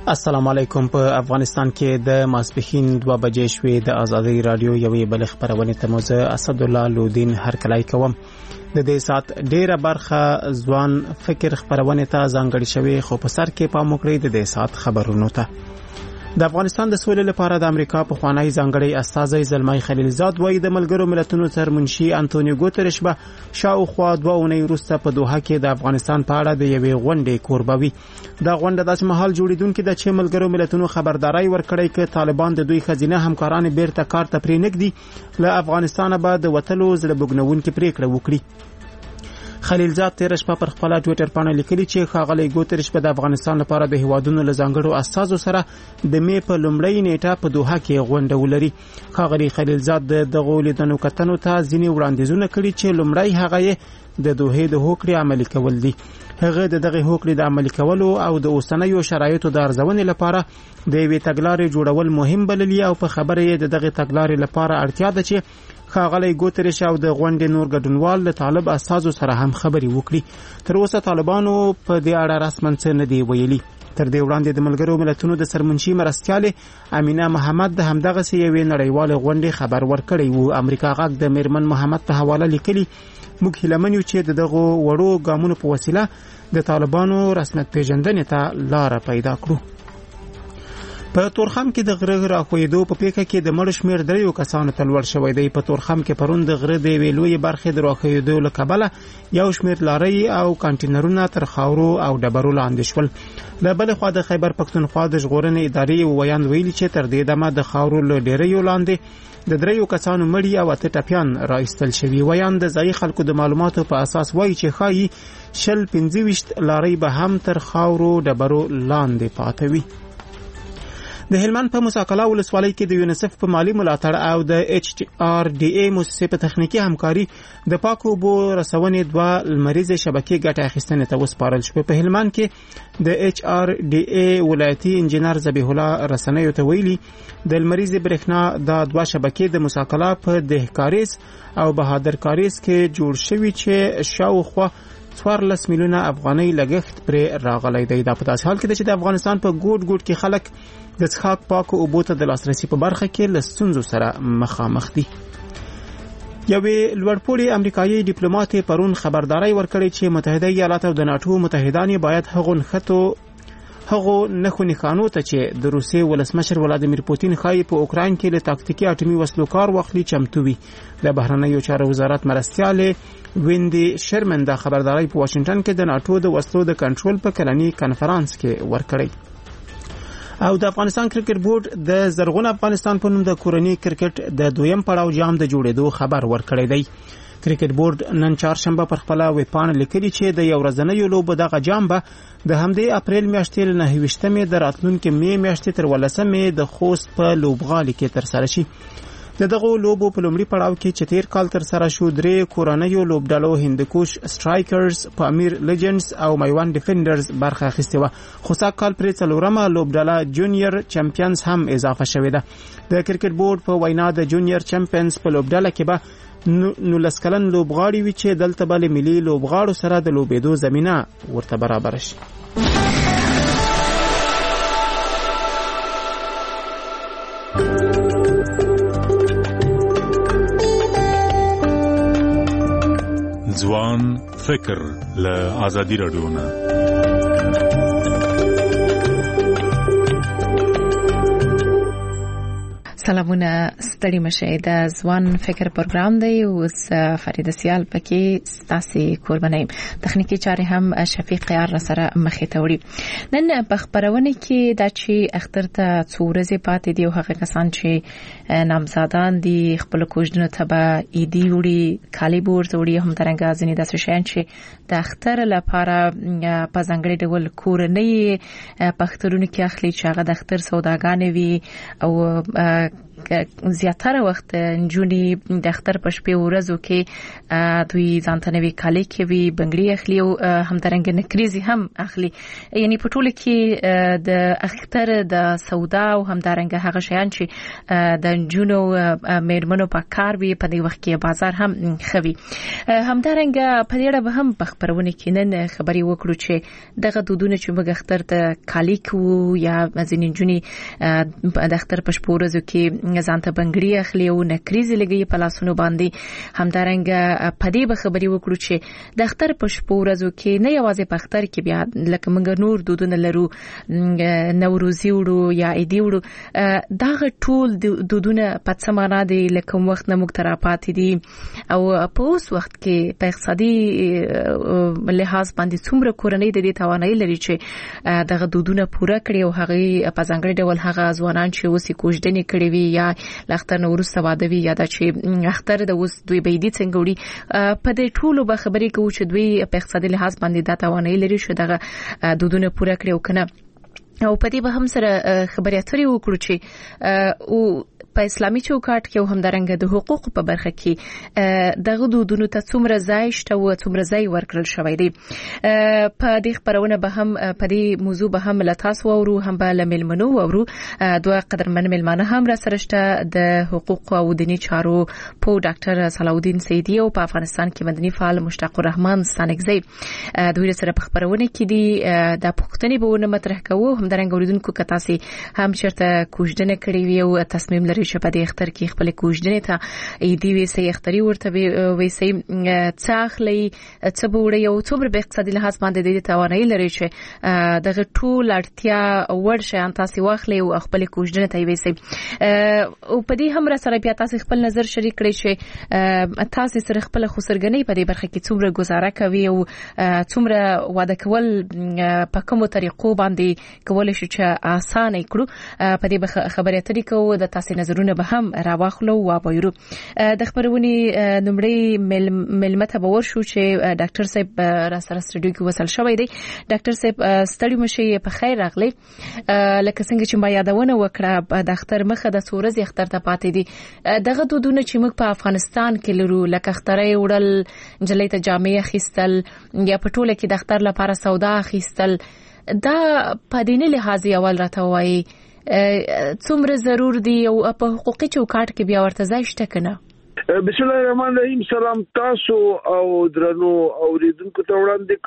السلام علیکم. په افغانستان کې د ماسپښین 2 بجې شوې. د ازادي رادیو یوې بل خبرونه ته موزه اسد الله لودین هرکلای کوم. د دې سات ډیره برخه ځوان فکر خبرونه ته ځانګړې شوې، خو په سر کې پام وکړئ د دې سات خبرونو ته. د افغانستان د سولې لپاره د امریکا په خوانی ځانګړی استازی زلمای خلیلزاد وایي د ملګرو ملتونو سرمنشي انټونیو ګوتریش به شاوخوا 2 اونۍ وروسته په دوحه کې د افغانستان په اړه د یوې غونډې کوربوي. دا غونډه داسې مهال جوړیدونکې ده چې ملګرو ملتونو خبرداري ورکړی چې طالبان د دوی خزینه همکاران بیرته کار ته پرې نږدي، له افغانستان به د وتلو زړه بوږنونکې پریکړه وکړي. خلیلزاد تیر شپه پر خپل ټوئیټر باندې لیکلي چې ښاغلی ګوتریش په د افغانستان لپاره د هیوادونو له ځانګړو اساسو سره د می په لومړۍ نیټه په دوحه کې غونډه ولري. ښاغلی خلیلزاد دغه لیدنو کتنو ته ځینې وړاندیزونه کړي چې لومړی هغه د دوحې د هوکړې عملي کول دي. هغه دغه هوکړې د عملي کولو او د اوسنیو شرایطو د ارزونې لپاره د یوې تګلارې جوړول مهم بللي او په خبره یې دغه تګلارې لپاره اړتیا ده چې ښاغلی ګوتریش او د غونډې نور ګډونوال له طالب اساسو سره هم خبرې وکړي. تر اوسه طالبانو په دې اړه رسماً څه نه دی ویلي. تر دې وړاندې د ملګرو ملتونو د سرمنشي مرستیالې امینه محمد د همدغه یوې نړیوالې غونډې خبر ورکړی وو. امریکا غږ د میرمن محمد په حواله لیکلي موږ هیله من یو چې دغه وړو ګامونو په وسیله د طالبانو رسمیت پیژندنې ته لار پیدا کړو. په تورخم کې د غره راخویدو په پیښه کې د مړ شمیر 3 کسانو ته لوړ شوی دی. په تورخم کې پرون د غره د ویلوی برخې د راخویدو له کبله یو شمیر لارۍ او کانټینرونه تر خاورو او ډبرو لاندې شول. له بل خوا د خیبر پښتونخوا د ژغورنې ادارې ویاند ویلي چې تر دې دمه د خاورو له ډیریو لاندې د 3 کسانو مړي او 8 ټپیان راایستل شوي. ویاند د ځایي خلکو د معلوماتو په اساس وایي چې ښایي 25 لارۍ به هم تر خاورو ډبرو لاندې پاتې وي. د هلمند په مساکلا ولسوالۍ کې د یونیسف په مالی ملاتړ او د HRDA مؤسسې په تخنیکی همکاري د پاکو اوبو رسونې 2 لمریزې شبکې ګټه اخیستنې ته وسپارل شوه. په هلمند کې د HRDA ولایتي انجنیر ذبیح الله رسنیو ته ویلي د لمریزې برېښنا د 2 شبکې د مساکلا په دهکاریز او بهادر کاریز کې جوړ شوي چې شاوخوا 14 میلیونه افغانۍ لګښت پرې راغلی دی. دا په داسې حال کې چې د افغانستان په ګوټ کې خلک د څښاک پاکو اوبو ته د لاسرسي په برخه کې له ستونزو سره مخامخ دي. یوې لوړپوړي امریکایي ډیپلوماټ پرون خبرداري ورکړې چې متحده ایالات او د ناتو متحدان باید هغو نښو نښانو ته چې د روسیې ولسمشر ولادیمیر پوتین خایي په اوکراین کې له تاکتیکي اټومي وسلو کار واخلي چمتو وي. د بهرنیو چارو وزارت مرستیاله ویندي شرمن د خبرداري په واشنگټن کې د ناتو د وسلو د کنټرول په کلني کانفرنس کې ورکړی. او د افغانستان کرکټ بورډ د زرغون افغانستان په نوم د کورنۍ کرکټ د 2یم پړاو جام د جوړېدو خبر ورکړی دی. کرکټ بورډ نن چهارشنبه پر خپل ویبپاڼه لیکلي چې د یو ورځنیو لوبو دغه جام به د همدې اپریل میاشتې له 29مې د راتلونکي می میاشتې تر 18مې د خوست په لوبغالي کې ترسره شي. دغه لوبو په لومړي پړاو کې چې تیر کال تر سره شو 3 کورنیو لوبډلو هندکوش سټرایکرز، پامیر لیجنډز او میوان ډیفندرز برخه اخیسته و. خو ساکال پر 4مه لوبډله جونیور چمپیونز هم اضافه شوې ده. د کرکټ بورډ په وینا د جونیور چمپیونز په لوبډله کې به 19 کلن لوبغاړي وي چې دلته بل ملي لوبغاړو سره د لوبېدو زمينه ورته برابر شي. ځوان فکر له آزادی رادیو نه. سلامونه، ستړي مشه. د ځوان فکر پروګرام دی او فرید سیال پکې ستاسو قرباني. تخنیکی چارې هم شفیق قیار سره مخې ته وړي. نن په خبرونه کې د چې اختر ته څورزه پاتې دی او هغه کسان چې نامزادان دي خپل کوژدنه ته به ایدي وړي، کالی بورز وړي، هم ترنګ ځنی د شین چې د اختر لپاره په ځنګړي ډول کورنۍ پخترونو کې اخلي چې هغه د اختر سوداګانې وي او زیاتره وخت جونی د اختر په شپې ورځو کې دوی ځانته نوي کالي کوي بنگړي اخلي او همدارنګه نکریزي هم اخلي یعنی په ټوله کې د اختر د سودا او همدارنګه هغه شیان چې د جونو میرمنو په کار وي په دې وخت کې بازار هم خوي همدارنګه په دې اړه به هم په خبرونه کې نن خبري وکړو چې دغه دودونه چې موږ اختر ته کالي کوو یا ځینې جونی د اختر په شپه ورځو کې ځانته بنگړي اخلي او نکریزي لګي په لاسونو باندې همدارنګه په دې به خبري وکړو چې د اختر په شپه ورځو کې نه یوازې په اختر کې بیا لکه موږ نور دودونه لرو نوروزي وړو یا عیدي وړو دا ټول دودونه په څه معنا دي لکه وخت نه موږ تراپاتې دي او په اوس وخت کې په اقتصادي لحاظ باندې څومره کورنۍ د دې توانایي لري چې دغه دودونه پوره کړي او هغه په ځانګړي ډول هغه ځوانان چې اوس کوژدنې کړي وي یا لختر نو ورسته واده وي یا د چې اختر د اوس دوی بيدي څنګه وړي په دې ټولو به خبرې کوو چې دوی په اقتصادي لحاظ باندې دا توانایي لري چې دغه دودونه پوره کړي او کنه او په دې به هم سره خبرې اترې وکړو چې او په اسلامي چوکاټ کې همدارنګه د حقوقو په برخه کې دغه دودونو ته څومره ځای شته او څومره ځای ورکړل شوی دی په دې خبرونه به هم په دې موضوع به هم لتاسو ورو هم به لملمنو ورو دوه قدرمن ملمانه هم را سره شته د حقوق او دینی چارو په ډاکټر صلاح الدین سیدی او په افغانستان کې مدني فعال مشتاق الرحمن ستانکزی دوی سره په خبرونه کې دي د پښتني بهونه مطرح کوو همدارنګه اوریدونکو کتاسي هم چرته کوژدنه کړی وي او تصمیم لري چې په دې اختر کې خپل کوژدنې ته ایدي وي سي اختري ورته وي سي څاخلي څبوړی او څومره په اقتصادي لحاظ باندې د توانایي لري چې دغه ټول اړتیا ورشه ان تاسو واخلي او خپل کوژدنې ته وي سي او په دې هم را سره بیا تاسو خپل نظر شریک کړئ چې تاسو سره خپل خسرګنۍ په دې برخه کې څومره گزاره کوي او څومره واده کول په کومو طریقو باندې کولای شي چې اسانه کړو په دې خبرې اترې کوو د تاسو نظرونه به هم راوخلو او وایرو د خبرونی نمبرې ملمته باور شو چې ډاکټر صاحب را سره سټډیو کې وصل شوی دی ډاکټر صاحب ستړي مشه په خیر راغلی لکه څنګه چې ما یادونه وکړه د اختر مخه د سورز اختر ته پاتې دي دغه دودونه چې موږ په افغانستان کې لرو لکه اخترې وړل جلې ته جامې اخیستل یا په ټوله کې د اختر لپاره سودا اخیستل دا په دیني لحاظ اول راته وایي څومره ضرور دي او په حقوقي چوکاټ کې بیا ورته ځای شته کنه بسم الله الرحمن الرحیم سلام تاسو او درنو اوریدونکو ته وړاندې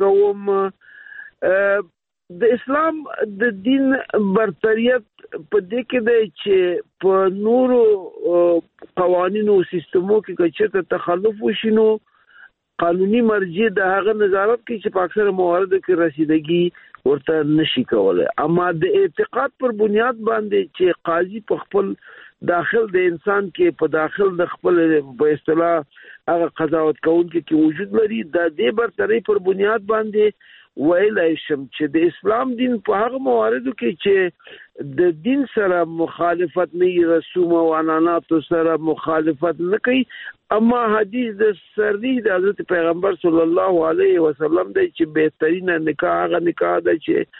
کوم د اسلام د دین برتریت په دې کې دی چې په نورو قوانینو او سیستمو کې چې تخلف وشینو قانوني مرجع د هغه نظارت کوي چې په اکثر مواردو کې رسیدګي ورته نشي کولای اما د اعتقاد پر بنیاد باندې چې قاضي په خپل داخل د انسان کې په داخل د خپل په اصطلاح هغه قضاوت کوونکي کې وجود لري د دې برتري پر بنیاد باندې ویلای شم چې د اسلام دین په هغه مواردو کې چې د دین سره مخالفت نه رسوم او عنعنات سره مخالفت نه کوي اما حدیث د صریح د حضرت پیغمبر صلی الله علیه وسلم دی چې بهترین نکاح هغه نکاح دی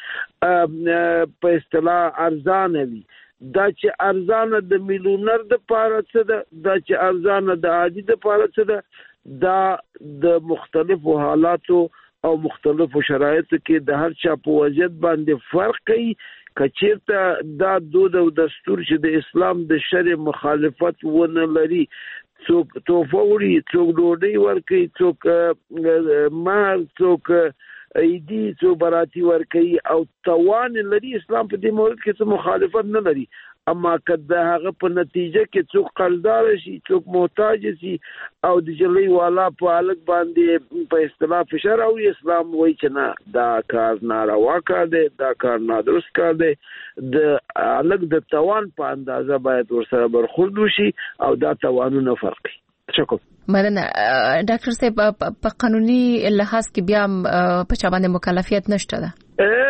چې په اصطلاح ارزانه وي دا چې ارزانه د میلیونر د پاره څه ده دا چې ارزانه د عادي د پاره څه ده دا د مختلفو حالاتو او مختلفو شرایطو کې د هر چا په وضعیت باندې فرق کوي کچیرته دا دود او دستور چې د اسلام د شرع مخالفت ونه لري څوک توفه وړي څوک ډوډۍ ورکوي څوک مال څوک ایدي څوک براتی ورکوي او توان لري اسلام په دې مورد کې څه مخالفت نه لري اما کله هغه په نتیجه کې څوک قرضدار شي څوک محتاج شي او د جلې والا په الګ باندې په اصطلاح فشار او اسلام وایي چې نه دا کار ناروا کار دی دا کار نادرست کار دی د الګ د توان په اندازه باید ورسره برخورد وشي او دا توانونه فرق شکر مننه ډاکټر صاحب په قانوني لحاظ کې بیا په چا باندې مکلفیت نشته ده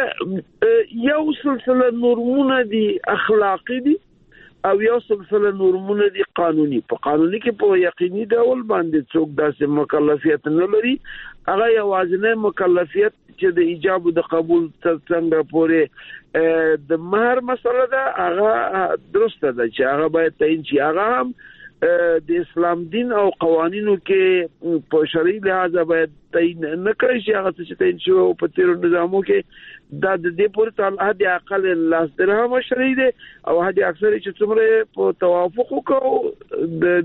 یو سلسله نورمونه دي اخلاقی دي او یو سلسله نورمونه دي قانوني په قانوني کې په یقیني ډول باندې څوک داسې مکلفیت نه لري هغه یوازینی مکلفیت چې د ایجاب د قبول څنګه پورې د مہر مسله ده هغه درسته ده چې هغه باید تعین شي. هغه هم د اسلام دین او قوانینو کې په شرعي لحاظ باید تعین نه کړی شي. هغه چې تعین شو په تیر نظامو کې دا د دې پورې تعالی حد اقل لاس درهم شرعي دي او حد اکثر چې څومره په توافق وکړو د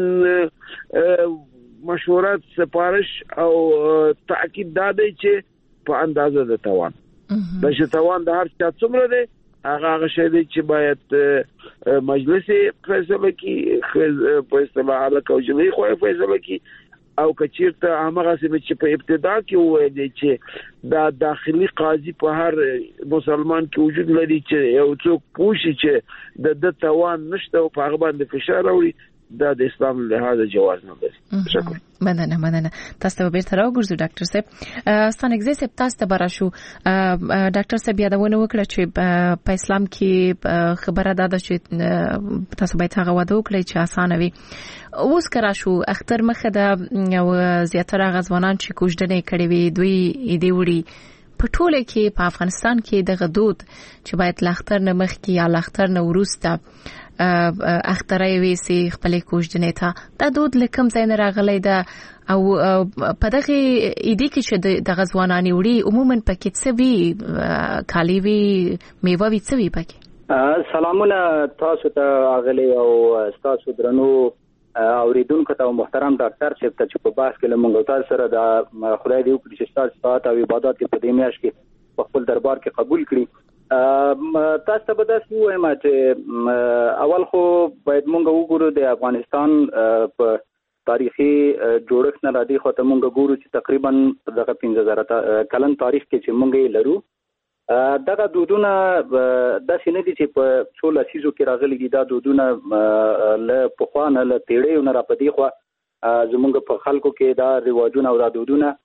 دین مشورات سپارش او تاکید دادی چې په اندازه د توان د شتوان د هر چا څومره دی هغه شی دی چې باید مجلس فیصله کوي په اصطلاح الکو جمعي خو فیصله کوي او کچیرته هغه چې په ابتدا کې وایي چې دا داخلي قاضي په هر مسلمان کې وجود لري چې یو څوک پوښي چې د توان نشته او په هغه باندې فشار راوړي دا د اسلام له جواز نه لري. شکر. مننه تاسو ته بیرته راوګرځو ډاکټر صاحب. ستانګزي صاحب تاسو ته براشو ډاکټر صاحب یادونه وکړه چې په اسلام کې خبره ده چې تاسو باید هغه وده وکړئ چې اسانه وي. اوس کرا شو اختر مخه ده او زیاتره غزوانان چې کوژدنې کړې وي دوی دې وړي په ټوله کې په افغانستان کې د غدود چې باید لاختر نه مخ کې یا لاختر نه ورسته اخترای وی سي خپل کوژدنې ته دا دود لکم زین راغلی دا او په دغه ایدي کې چې د غزوانانی وړي عموما پکې څه وی کالی وی میوه وی څه وی پکې. سلامونه تاسو ته اغلی او تاسو درنو اوریدونکو ته محترم ډاکټر صاحب ته چې په باس کې لمونږ تاسو سره د خدای دې وکړي چې تاسو ساعت او عبادت په دې میاش کې په خپل دربار کې قبول کړي. تاسو ته به تاسو وایم چې اول خو باید مونږ وګورو د افغانستان په تاریخي جوړښت نه راځي خو ته مونږ ګورو چې تقریبا دغه 15000 کلن تاریخ کې چې مونږ لرو دغه دودونه د سینې دي چې په 16 سیزو کې راغلي دي. دا دودونه له پخوانه له تیړې نه را پدې خو زمونږ په خلکو کې دا رواجونه او دا دودونه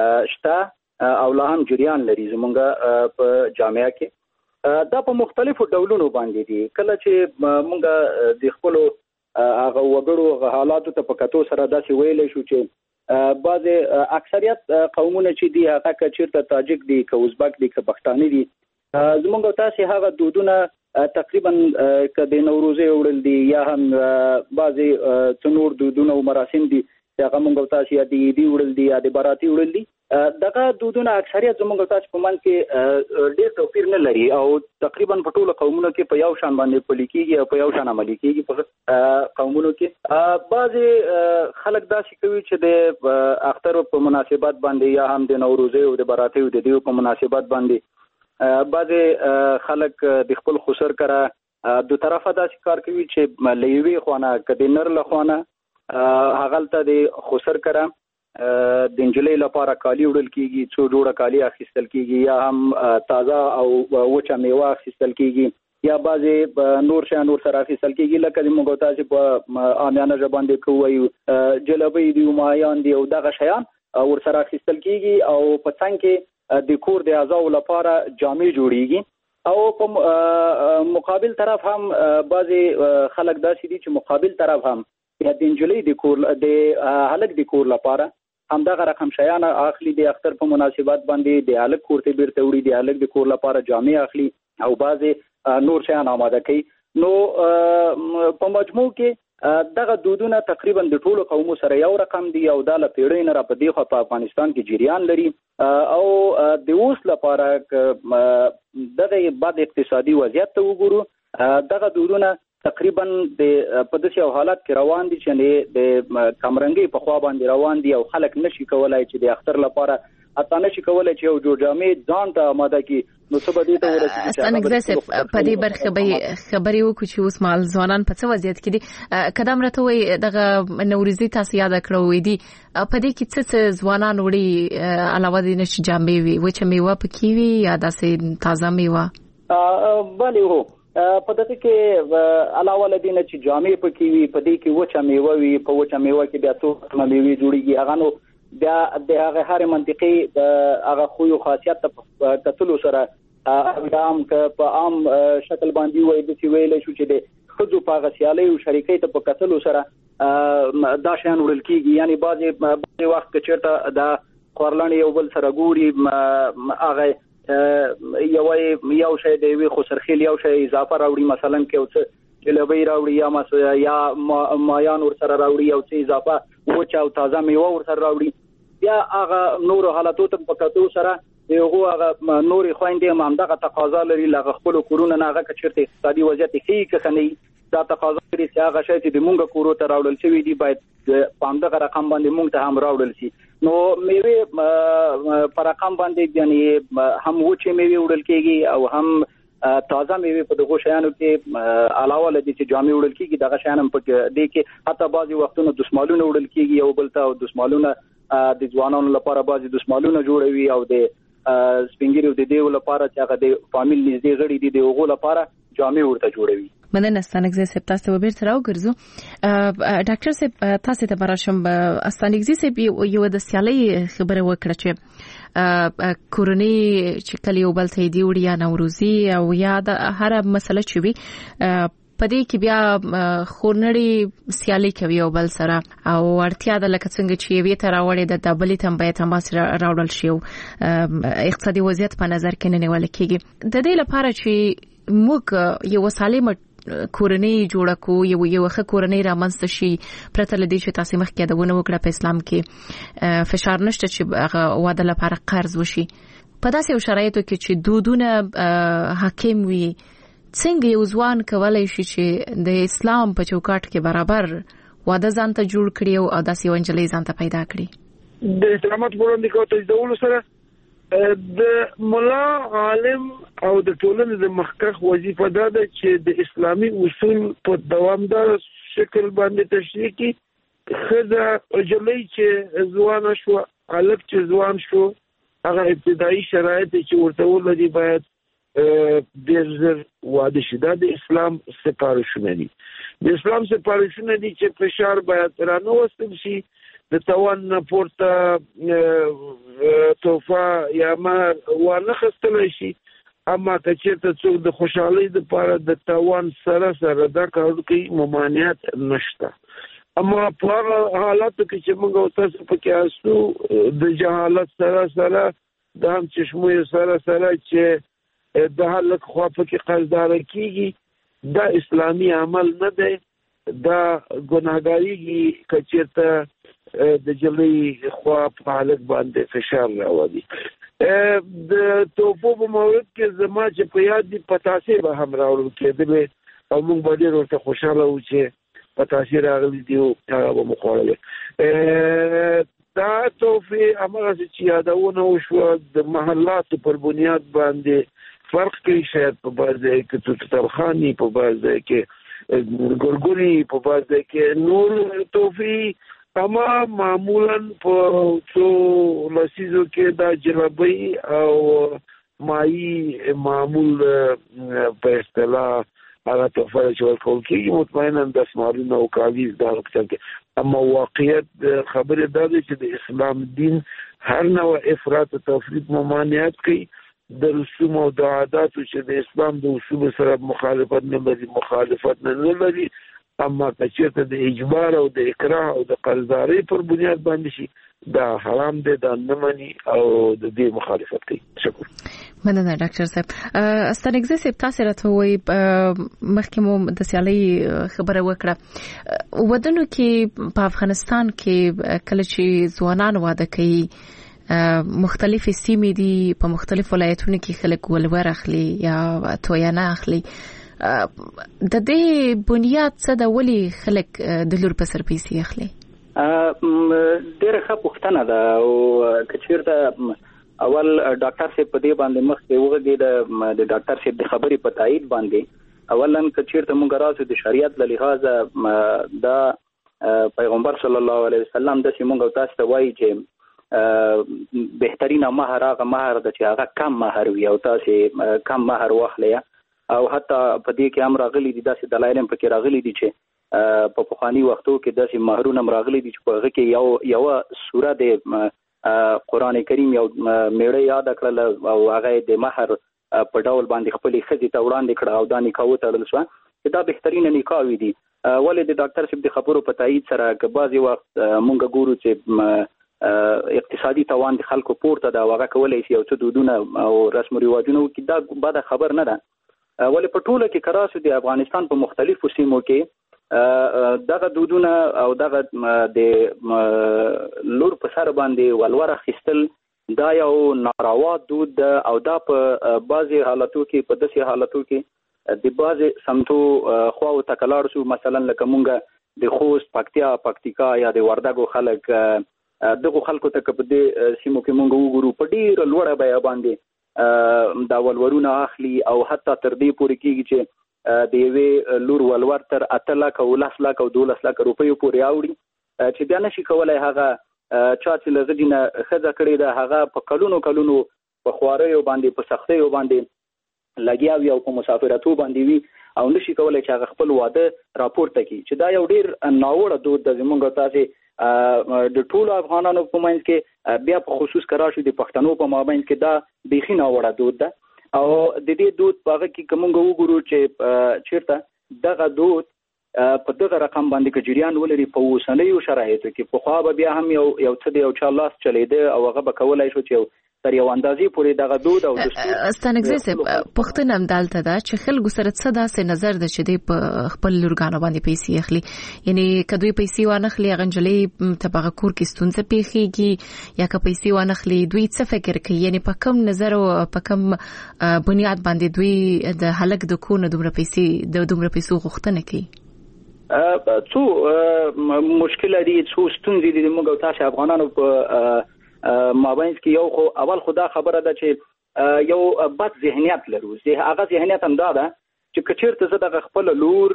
شته او لا هم جریان لري زمونږ په جامعه کې. دا په مختلفو ډولونو باندې دي. کله چې مونږ د خپل هغه وګړو حالاتو ته په کتو سره داسې ویل شو چې بعض اکثریت قومونه چې دي هغه کچیرته تاجک دي که ازبک دي که پښتاني دي زمونږ تاسو هغه دودونه تقریبا که د نوروزې وړل دي یا هم بعض تنور دودونه او مراسم دي هغه مونږ تاسو یا دی وړل دي یا د باراتي وړل دي دغه دودونه اکثریت زمونږ تاسو په من کې ډېر توپیر نه لري او تقریبا په ټولو قومونو کې په یو شان باندې پلي کېږي او په یو شان عملي کېږي. په قومونو کې بعضې خلک داسې کوي چې د اختر په مناسبت باندې یا هم د نوروزې او د باراتي او د دیو په مناسبت باندې بعضې خلک د خپل خسر کره دو طرفه داسې کار کوي چې له یوې خوانه که د نر له خوانه هغلته د خسر کره د انجلۍ لپاره کالی وړل کیږي څو جوړه کالی اخیستل کیږي یا هم تازه او وچه میوه اخیستل کیږي یا بعضې نور شیان نور سره اخیستل کیږي لکه موږ تاسو په عامیانه ژبه باندې کوو جلبۍ دي ماهیان دي او دغه شیان ور سره اخیستل کیږي او په څنګ کې د کور د اعضاء لپاره جامې جوړیږي او په مقابل طرف هم بعضې خلک داسې دي چې مقابل طرف هم یا د انجلۍ د کور د هلک د کور لپاره همدغه رقم شیان اخلي د اختر په مناسبت باندې د هلک کور ته بیرته وړي د هلک د کور لپاره جامې اخلي او بعضې نور شیان آماده کوي. نو په مجموع کې دغه دودونه تقریبا د ټولو قومو سره یو رقم دي او دا له پیړۍ نه را په دې خوا په افغانستان کې جریان لري او د اوس لپاره دغه بد اقتصادي وضعیت ته وګورو دغه دودونه تقریبا په داسې حالت کې روان دي چې د کمرنګي په خوا باندې روان دي او خلک نشي کولای چې د اختر لپاره اته نشي کولای چې یو جوړ جامې ځان ته آماده کړي. نو څه به دې ته ورسېږي څنګه په دې برخه به خبرې وکړو چې اوس مال ځوانان په څه وضعیت کې دي. قدم راته وي دغه نوروزي تاسو یاد کړو دي په دې کې څه ځوانان وړي علاوه د نشي جامې وي وچه میوه پکې وي یا داسې تازه میوه. بله هو په دغه کې علاوه لدینه چې جامې پکې وي په دې کې وچه میوه وي په وچه میوه کې بیا څو میوه جوړیږي هغه نو بیا د هغه هر منطقي د هغه خو خاصیت په کتلو سره عام که په عام شکل باندې وایي د سی ویل شو چې د خود په غسیالي او شریکۍ ته په کتلو سره دا شان وړل کیږي. یعنی بعضی وخت کې چیرته د کارلان یو بل سره ګوري هغه یو شی دی وی خو سرخیل یو شی اضافه راوړي مثلا کې اوس جلبی راوړي یا مایان ور سره راوړي او څه اضافه وچ او تازه میوه ور سره راوړي یا هغه نور حالاتو ته په کتو سره هغه نور خويندې هم دغه تقاضا لري لغه خپل کورونه هغه کچرته اقتصادي وضعیت کې خني دا تقاضا لري چې هغه شی چې موږ کورو ته راوړل شوی دی باید په همدغه رقم باندې موږ ته هم راوړل شي نو میوه پر رقم باندې یعنی هم وچه میوه وړل کېږي او هم تازه میوه په دغه شیانو کې علاوه لدی چې جامې وړل کېږي دغه شیان هم په دې کې حتی بعضي وختونو دسمالونه وړل کېږي یو بل ته دسمالونه د ځوانانو لپاره بعضي دسمالونه جوړوي او د سپینګریو د دیو لپاره چې هغه د فامیل نږدې غړي دي دغه لپاره جامې ورته جوړوي. مننه ستانګزي سپ تاسو به بیرته راوګرځو ډاکټر سپ تاسو ته براشم ستانګزي سپ یو د سیالي خبره وکړه چې کورنۍ چې کلی یو بل ته دی وړي یا نوروزي او یا د هر مسله چې وي پدې کې بیا خورنړي سیالي کوي او بل سره او ورتیا د لکه څنګه چې وی تر راوړې د دبلې تنبیه تماس راوړل شي اقتصادي وضعیت په نظر کې نه نیول کېږي د دې لپاره چې موږ یو سالم کورنۍ جوړه کو یو ښه کورنۍ رامنځته شي پرته لدی چې تاسو مخکې دونه وکړه په اسلام کې فشار نشته چې هغه واده لپاره قرض وشي په داسې شرایطو کې چې دودونه حاکم وي څنګه یو ځوان کولای شي چې د اسلام په چوکاټ کې برابر واده ځانته جوړ کړي او داسې ونجلې ځانته پیدا کړي د اسلامت وړاندې کوته د ول سره د مولا عالم او د ټولنې د مخکخ وظیفه ده چې د اسلامي اصول په دوامدار شکل باندې تشریح کړي خزه اجلې چې ځوان شو الک چې ځوان شو هغه ابتدایي شرایط چې ورته ولدي باید ډېر زر واده شي دا د اسلام سپارښتنه دي د اسلام سپارښتنه دي چې فشار باید رانه وستل شي د توان پورته توفه یا مهر ونه خستل شي اما کچېرته څوک د خوشحالۍ لپاره د توان سره دا کار کوي ممانعت نشته اما په حالاتو کې چې موږ تاسو پکې اسو د جهالت سره د هم چشمو سره چې د حلق خوا پکې قرضدار کیږي دا اسلامي عمل نه دی دا ګناهګاری کچېرته د جلې خوا په حالت باندې فشار راوړي د توپو په مورد کې زما چې په یاد دي پتاسې به هم راوړل کېدل او موږ به ډېر ورته خوشاله وو چې پتاسې راغلي دي او هغه به مخاله دا توفي هغه چې یادونه وشو د محلات پر بنیاد باندې فرق کوي شاید په بازار کې توترخانی په بازار کې ګورګوري په بازار کې نور توفي اما معمولا په څو لسیزو کې دا جلبی او مائی معمول په اصطلاح هغه توفه چې ورکول کېږي مطمئنا د اسمارونه او کالیز دا کې اما واقعیت خبره دا ده چې د اسلام دین هر نوع افراط او تفریط ممانعت کوي د رسوم او د عاداتو چې د اسلام د اصول سره مخالفت نه لري اما کچېرته د اجبار او د اکراه او د قرضداري پر بنیاد باندې شي دا حرام دی دا نه مني او د دې مخالفت کوي. شکر. مننه ډاکټر صاحب. ستانګزي صاحب تاسو راته وایي مخکې مو د سیالي خبره وکړه ودانو کې په افغانستان کې کله چې ځوانان واده کوي مختلفې سیمې دي په مختلفو ولایتونو کې خلک ولور اخلي یا تویانه اخلي د دې بنیاد څه د ولي خلک د لور په سر پیسې اخلي ډېر ښه پوښتنه ده او کچېرته اول ډاکټر صاحب په دې باندې مخکې وغږی د ډاکټر صاحب د خبرې په تایید باندې اولا کچېرته موږ راځو د شریعت له لحاظه دا پیغمبر صلی الله علیه وسلم د سیمونګ تاسو ته وایي چې بهترینه مہر هغه مہر د چې هغه کم مہر وي او تاسو کم مہر واخلئ او حتی په دې کې هم راغلي دي داسې دلایل هم پکې راغلي دي چې په پخواني وختو کې داسې مہرونه راغلي دي چې په هغه کې یو سوره د قران کریم یو میړه یاد کړل او هغه د مہر په ډول باندې خپلې ښځې ته وړاندې کړه او دا نکاح وتړل شو چې دا بهترینه نکاح وي دي ولې د ډاکټر صاحب د خبرو په تایید سره که بعضې وخت مونږ ګورو چې اقتصادي توان د خلکو پورته دا وغه کولای شي او څه دودونه او رسم او رواجونه کې دا بعد خبر نه ده. ولې په ټوله کې کراسو د افغانستان په مختلفو سیمو کې دغه دودونه او دغه د لور په سر باندې ولور اخیستل دا یو ناروا دود او دا په بعضي حالاتو کې په داسې حالاتو کې د بعضي سمتو خو او تکلار شو مثلا لکه مونږه د خوست پکتیکا یا د وردګو خلک دغه خلکو ته په دې سیمو کې مونږ وګورو په ډیر لوړه بیه باندې دا ولورونه اخلي او حتی تر دې پورې کېږي چې د یوې لور ولور تر 8 لک او 10 لک او 12 لک روپیو پورې اوړي چې بیا نشي کولای هغه چا چې لږ دینه خزه کړی دا هغه په کلونو په خواريو باندې په سختیو باندې لګیاوي او په مسافرتو باندې وي او نشي کولای چې هغه خپل واده راپورته کړي چې دا یو ډیر ناوړه دود د زمونږ تاسو د ټولو افغانانو په منځ کې بیا په خصوص کراشو د پښتنو په مابین کې دا بيخي ناوړه دود ده او د دې دود په هغه کې کومه وګورو چې چیرته دغه دود په دغه رقم باندې کې جریان ولري په اوسنیو شرایطو کې په خو به بیا هم یو څه دی او چې الله چلیده او هغه به کولای شو چې تر یو اندازې پورې دغه دود او دستور ستنګزه پښتون هم دالته دا چې خلکو سره څه داسې نظر ده چې د خپل لورګانو باندې پیسې اخلي یعنی کدوې پیسې وانخلي غنجلې تبغه کور کې ستونزه پیخيږي یا که پیسې وانخلي دوی څه فکر کوي یعنی په کوم نظر او په کوم بنیاد باندې دوی د هلک د کو نه دومره پیسې غوښتنه کوي څو مشکل دي څو ستونزې دي موږ تاسو افغانانو په مابین کې یو خو اول خدا خبره ده چې یو بد ذهنیت لرو هغه ذهنیت هم دا ده چې کچیرته زه د خپل لور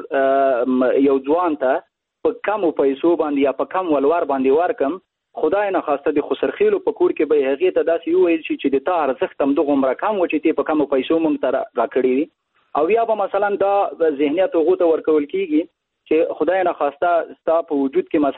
یو ځوان ته په کم پیسو باندې یا په کم ولور باندې ورکم خدای نه خواسته د خسرخیلو په کور کې به هغه ته داسې یو ویل چې د تا ارزښت هم دغه عمر کم و چې ته په کم پیسو مونږ ته راکړی او یا به مثلا دا ذهنیت هغه ته ورکول کیږي چې خدای نه خواسته ستا په وجود کې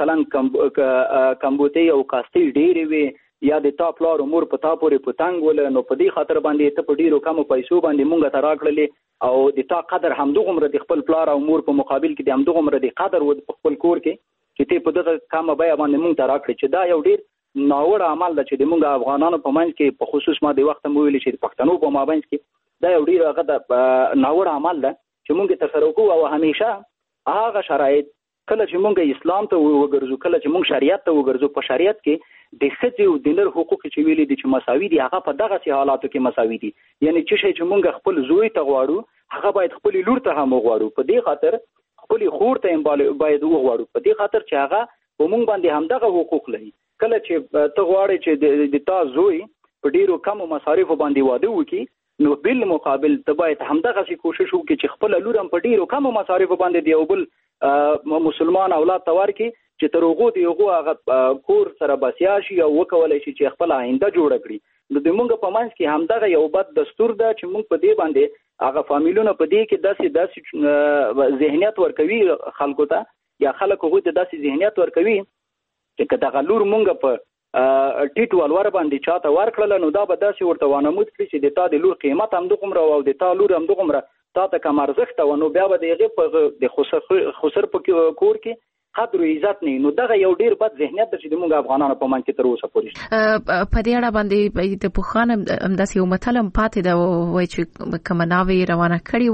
مثلا کمبوتي او کاستي ډېری وي یا د تا پلار امور په تا پورې پتنګ ول نو په دې خاطر باندې ته په ډیرو کم پیسو باندې مونږ ته راکړلې او د تا قدر همدغه عمر د خپل پلار او امور په مقابل کې د همدغه عمر د قدر و په خپل کور کې چې ته په دغه کم بیه باندې مونږ ته راکړې چې دا یو ډیر ناوړه عمل ده چې د مونږ افغانانو په منځ کې په خصوص ما د وخت مو ویل چې پښتنو په مابین کې دا یو ډیر هغه د ناوړه عمل ده چې مونږ تر سره وکړو او همیشه هغه شرایط کله چې مونږ اسلام ته وګرځو کله چې مونږ شریعت ته وګرځو په شریعت کې د ښځې او د نر حقوق چې ویلي دي چې مساوي دي هغه په دغه سي حالاتو کې مساوي دي یعنی چې مونږ خپل زوی ته غواړو هغه باید خپل لور ته هم غواړو په دې خاطر خپل خور ته باید وغواړو په دې خاطر چې هغه په مونږ باندې هم دغه حقوق لري کله چې ته غواړې چې د تا زوی په ډیرو کم مصارف باندې واده وکړي نو بل مقابل ته باید همدغه سي کوشش وکړي چې خپل لور هم په ډیرو کم مصارف باندې دی او بل مسلمان اولاد تور کی چې ترغو دی هغه کور سره بسیا شي او وکولای شي چې خپل آینده جوړ کړي نو د مونږ په منځ کې همدغه یو بد دستور ده چې مونږ په دې باندې هغه فامیلونه په دې کې داسې ذهنیت ورکوي خلکو ته یا خلکو غوته داسې ذهنیت ورکوي چې کله لور مونږ په ټیټ ولور باندې چاته ورکړل نو دا به داسې ورته وانمود کړي چې د تا د لور قیمت هم دغه او د تا لور هم دغه تا ته کوم ارزښت و نو بیا به دغه په د خسر په کور کې قدر او عزت نه نو دغه یو ډیر بد ذهنیت چې د موږ افغانانو په من کې تر اوسه پورې په دې اړه باندې د پوخان همداسې یو متلم پاتې دا وای چې کمناوي روانه کړی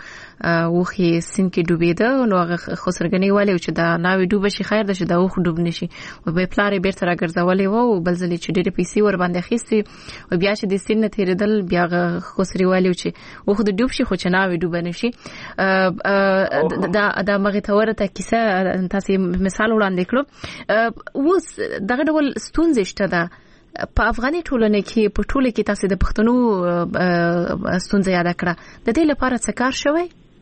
و وخی سین کې ډوبېده نو هغه خسرګنی والي چې دا ناوي ډوب شي خیر ده چې دا وخ ډوب نشي او به پلار بیرته راګرځولې و بل ځلې چې ډېر پیسې ور باندې خېستي او بیا چې د سین نه تیرېدل بیا خسري والي چې وخ د ډوب شي خو چې ناوي ډوب نشي دا مغه تورته کیسه تاسو مثال وړاندې کړو اوس دغه ډول ستونزې شته ده په افغاني ټولنه کې په ټوله کې تاسو د پښتنو ستونزې یاد کړه د دې لپاره څه کار شوی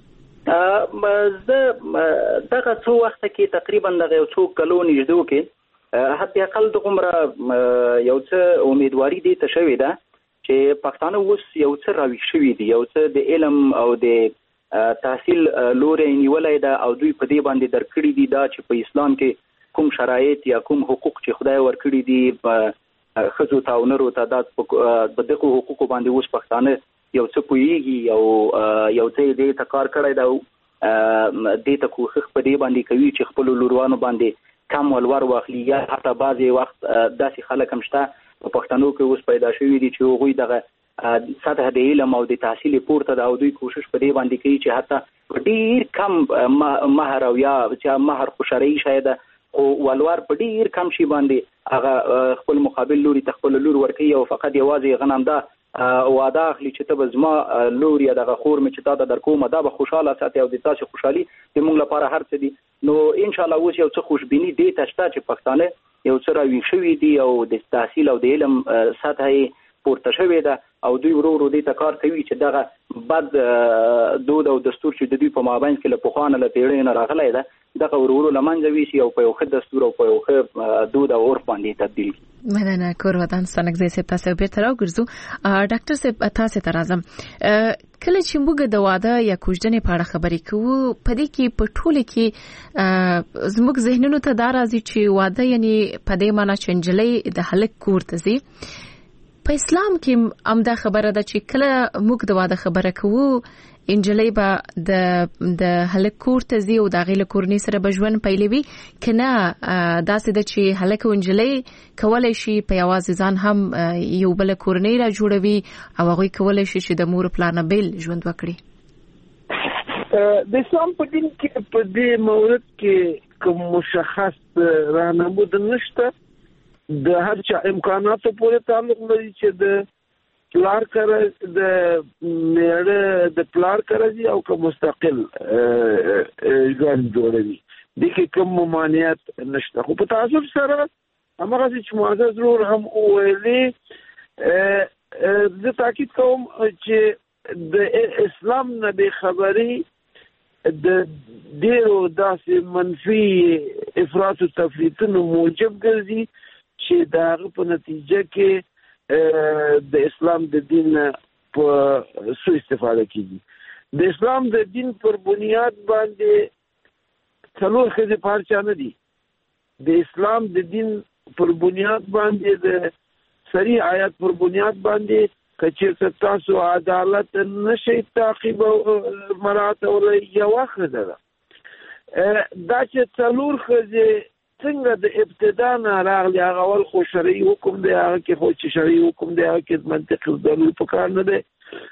دغه څو وخت کې تقریبا دغه یو څو کلو نږدې کې حتی اقل د عمره یو څه امیدواري دي ته شوی ده چې پښتانه اوس یو څه راوي شوی دي یو څه د علم او د تحصیل لوري نیولای دا او دوی په دې باندې درکړي دي دا چې په اسلام کې کوم شرایط یا کوم حقوق چې خدای ورکړي دي خزو تاونرو ته د دغه حقوق باندې اوس پښتانه یو څه پويږي او یو څه دې تکار کړی دا دې ته کوښښ په دې باندې کوي چې خپل لوروانو باندې کم ولور واخلي یا حتی بعضی وخت داسې خلک هم شته په پښتنو کې اوس پیدا شوي دي چې هغوی دغه سطح د علم او د تحصیل پورته د او دوی کوشش په دې باندې کوي چې حتی ډیر کم مهر او یا چې مهر خوشري شاید او ولور په ډیر کم شي باندې هغه خپل مقابل لوري تخپل لور ورکي او فقط یوازې غنم ده واده اخلي چې ته به زما لور یا دغه خور مې چې تا ته درکومه دا به خوشحاله ساتي او د تاسو خوشحالي زموږ لپاره هر څه دي. نو ان شاء الله اوس یو څه خوشبیني دې ته شته چې پښتانه یو څه راویښ شوي دي او د تحصیل او د علم سطح یې پورته شوې ده او دوی ورو ورو دې ته کار کوي چې دغه بد دود او دستور چې د دوی په مابین کې له پخوانه له پیړیو نه راغلی ده دغه ورو ورو له منځه ویسي او په یو ښه دستور او په یو ښه دود او عرف باندې تبدیل کړي. مننه کور ودان ستنګزی صاحب تاسو بیرته راوګرځو. ډاکټر صاحب تاسو ته راځم. کله چې موږ د واده یا کوژدنې په اړه خبرې کوو په دې کې په ټوله کې زموږ ذهنونو ته دا راځي چې واده یعنی په دې معنی چې نجلۍ د هلک کور ته ځي. په اسلام کې هم دا خبره ده چې کله موږ د واده خبره کوو انجلۍ به د هلک کور ته ځي او د هغې له کورنۍ سره به ژوند پیلوي کنه داسې ده چې هلک او انجلۍ کولی شي په یوازې ځان هم یو بله کورنۍ را جوړوي او هغوی کولی شي چې د مور پلار نه بیل ژوند وکړي. د اسلام په دین کې په دې مورد کې کوم مشخص راهنمود نشته. د هر چا امکاناتو پورې تعلق لري چې د پلار کړه د میړه د پلار کړه او کوم مستقل ژوند جوړوي د کې کوم ممانعت نشته. خو په تعصب سره هغه چې معزز ضرور هم ویلي د تاکید کوم چې د اسلام نه به خبري د ډیرو داسې منفي افراط او تفریطونو موجب ګرځي چې داغه په نتیجه کې د اسلام د دین په سوء استفاده کیږي. د اسلام د دین پر بنیاد باندې څلور خزي پارچا نه دي. د اسلام د دین پر بنیاد باندې د صریح آیات پر بنیاد باندې کچې تاسو عدالت نشي تعقیب مرات او یو خزه ده. دا چې څلور خزي څنګه د ابتدا نه راغلی هغه اول خو شرعي حکم دی هغه کې خو چې شرعي حکم دی هغه کې منطقي ضروري پکار نه دی.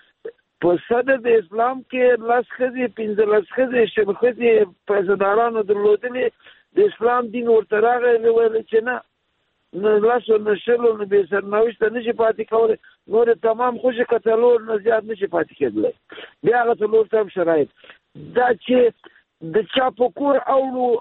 په صدر د اسلام کې لاس خزي 15 خزي شب خزي پیسدارانو درلودلې د اسلام دین ورته راغلی ویل چې نه لاسو نشلو نه به سرنوشت نشي پاتې کولای نور تمام خوشي کتلور نه زیات نشي پاتې کېدلی بیا هغه څلور تم شرایط دا چې د چا په کور او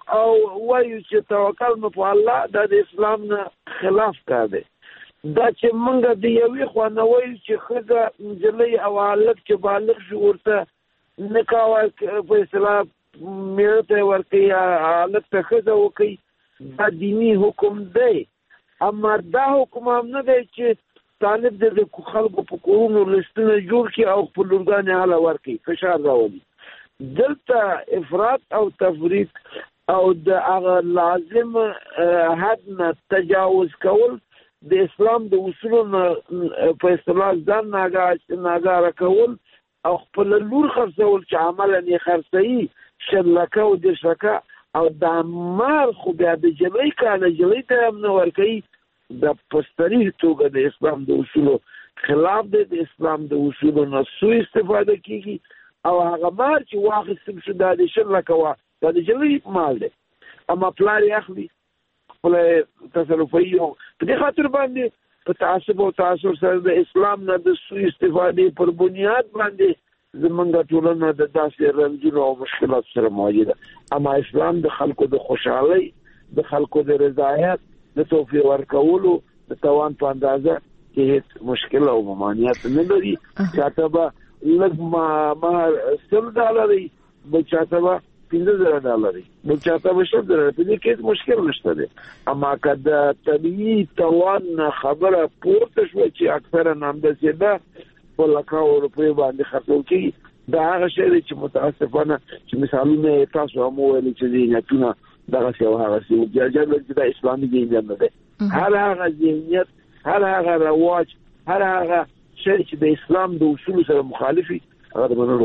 وایو چې توکل مو په الله دا د اسلام نه خلاف کار دی. دا چې موږ د یوې خوا نه وایو چې ښځه نجلۍ او هلک چې بالغ شي ورته نکاح په اصطلاح میړه ته ورکوي هلک ته ښځه وکوي دا دیني حکم دی. اما دا حکم هم نه دی چې طالب د خلکو په کورونو لستونه جوړ کړي او خپل لورګانې هله ورکوي فشار راولي. دلته افراط او تفریط او د هغه لازم حد نه تجاوز کول د اسلام د اصولو په اصطلاح ځان ناګاره کول او خپل لور خرڅول چې عملا یې خرڅوي شلکه او دشکه او د مال خو بیا د جلۍ کاله جلۍ ته هم نه ورکوي د پستري توګه د اسلام د اصولو خلاف دی. د اسلام د اصولو نه سوء استفاده کیږي او هغه مال چې واخیستل شو دا د شلکه وا دا د جلۍ مال دی اما پلار یې اخلي خپل تصرفي او په دې خاطر باندې په تعصب او تعصب سره د اسلام نه د سوء استفادې پر بنیاد باندې زمونږ ټولنه د داسې رنځونو او مشکلات سره مواجه ده. اما اسلام د خلکو د خوشحالۍ د خلکو د رضایت د توفیق ورکولو د توان په اندازه کې هیڅ مشکل او ممانعت نه لري. چاته به لږ مهر $100 بل چاته به $15,000 بل چاته به $100 په دې کې مشکل نشته دی. اما که د طبیعي توان خبره پورته شوه چې اکثره نامداسې ده په لکاو روپیو باندې خرڅول کېږي دا هغه شی دی چې متاسفانه چې مثالونه تاسو هم وویلې چې ذهنیتونه دغسې او هغسې جرجر چې دا اسلامي ذهنیت نه دی. هر هغه ذهنیت هر هغه رواج هر هغه شی چې د اسلام د اصولو سره مخالفي هغه د منلو وړ نه دی.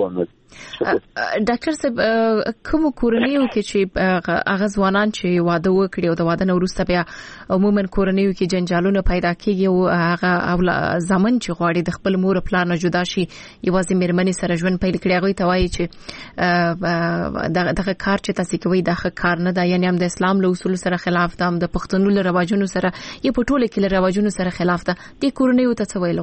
ډاکټر صاحب کوم کورنیو کې چې هغه ځوانان چې واده وکړي او د واده نه وروسته بیا عموما کورنیو کې جنجالونه پیدا کیږي او هغه ځامن چې غواړي د خپل مور پلار نه جدا شي یوازې میرمنې سره ژوند پیل کړي هغه ته وایي چې دغه کار چې تاسو کوي دغه کار نه ده یعنی هم د اسلام له اصول سره خلاف ده هم د پښتنو له رواجونو سره یې په ټوله کې له رواجونو سره خلاف ده د کورنیو ته څه ویل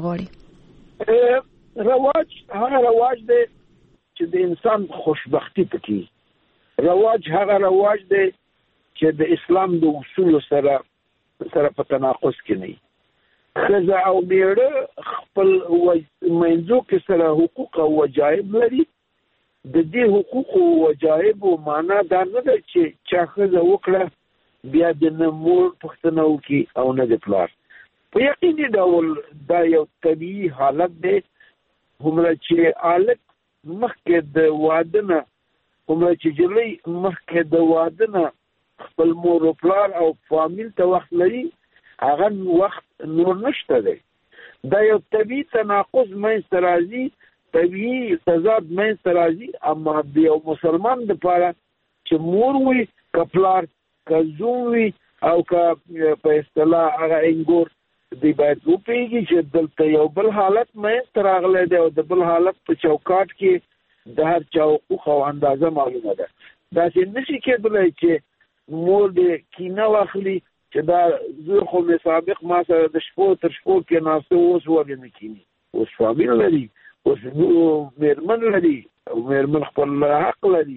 غواړي رواج دی چې د انسان خوشبختی پکې رواج هغه رواج دی چې د اسلام د اصول سره په تناقض کې نه خزه او میړه خپل منځو کې سره حقوق او واجب لري د دې حقوق او واجب معنا دا نه ده چې چا خزه وکړه بیا د مور پښتنه وکي او نه د پلار په یقیني ډول دا یو طبيعي حالت دی همره چې حالت مخکې د واده نه کومه چې جلې مخکې د واده نه خپل مور او پلار او فامیل ته وخت لري هغه وخت نور نشته دی دا یو طبيعي تناقض منځته راځي طبيعي تضاد منځته راځي اما د یو مسلمان لپاره چې مور وي که پلار که زوم وي او که په اصطلاح هغه انګور دی باید وپیږي چې دلته یو بل حالت مې تراغله دی او د بل حالت په چوکاټ کې د هر چا حقوق او اندازه معلومه ده دا چې نشي کېدلی چې مور دې کینه واخلي چې دا زه خو مې سابق ما سره د شپو تر شپو کې ناسته اوس ولې نه کینی اوس فامیل لري اوس میرمن لري او میرمن خپل حق لري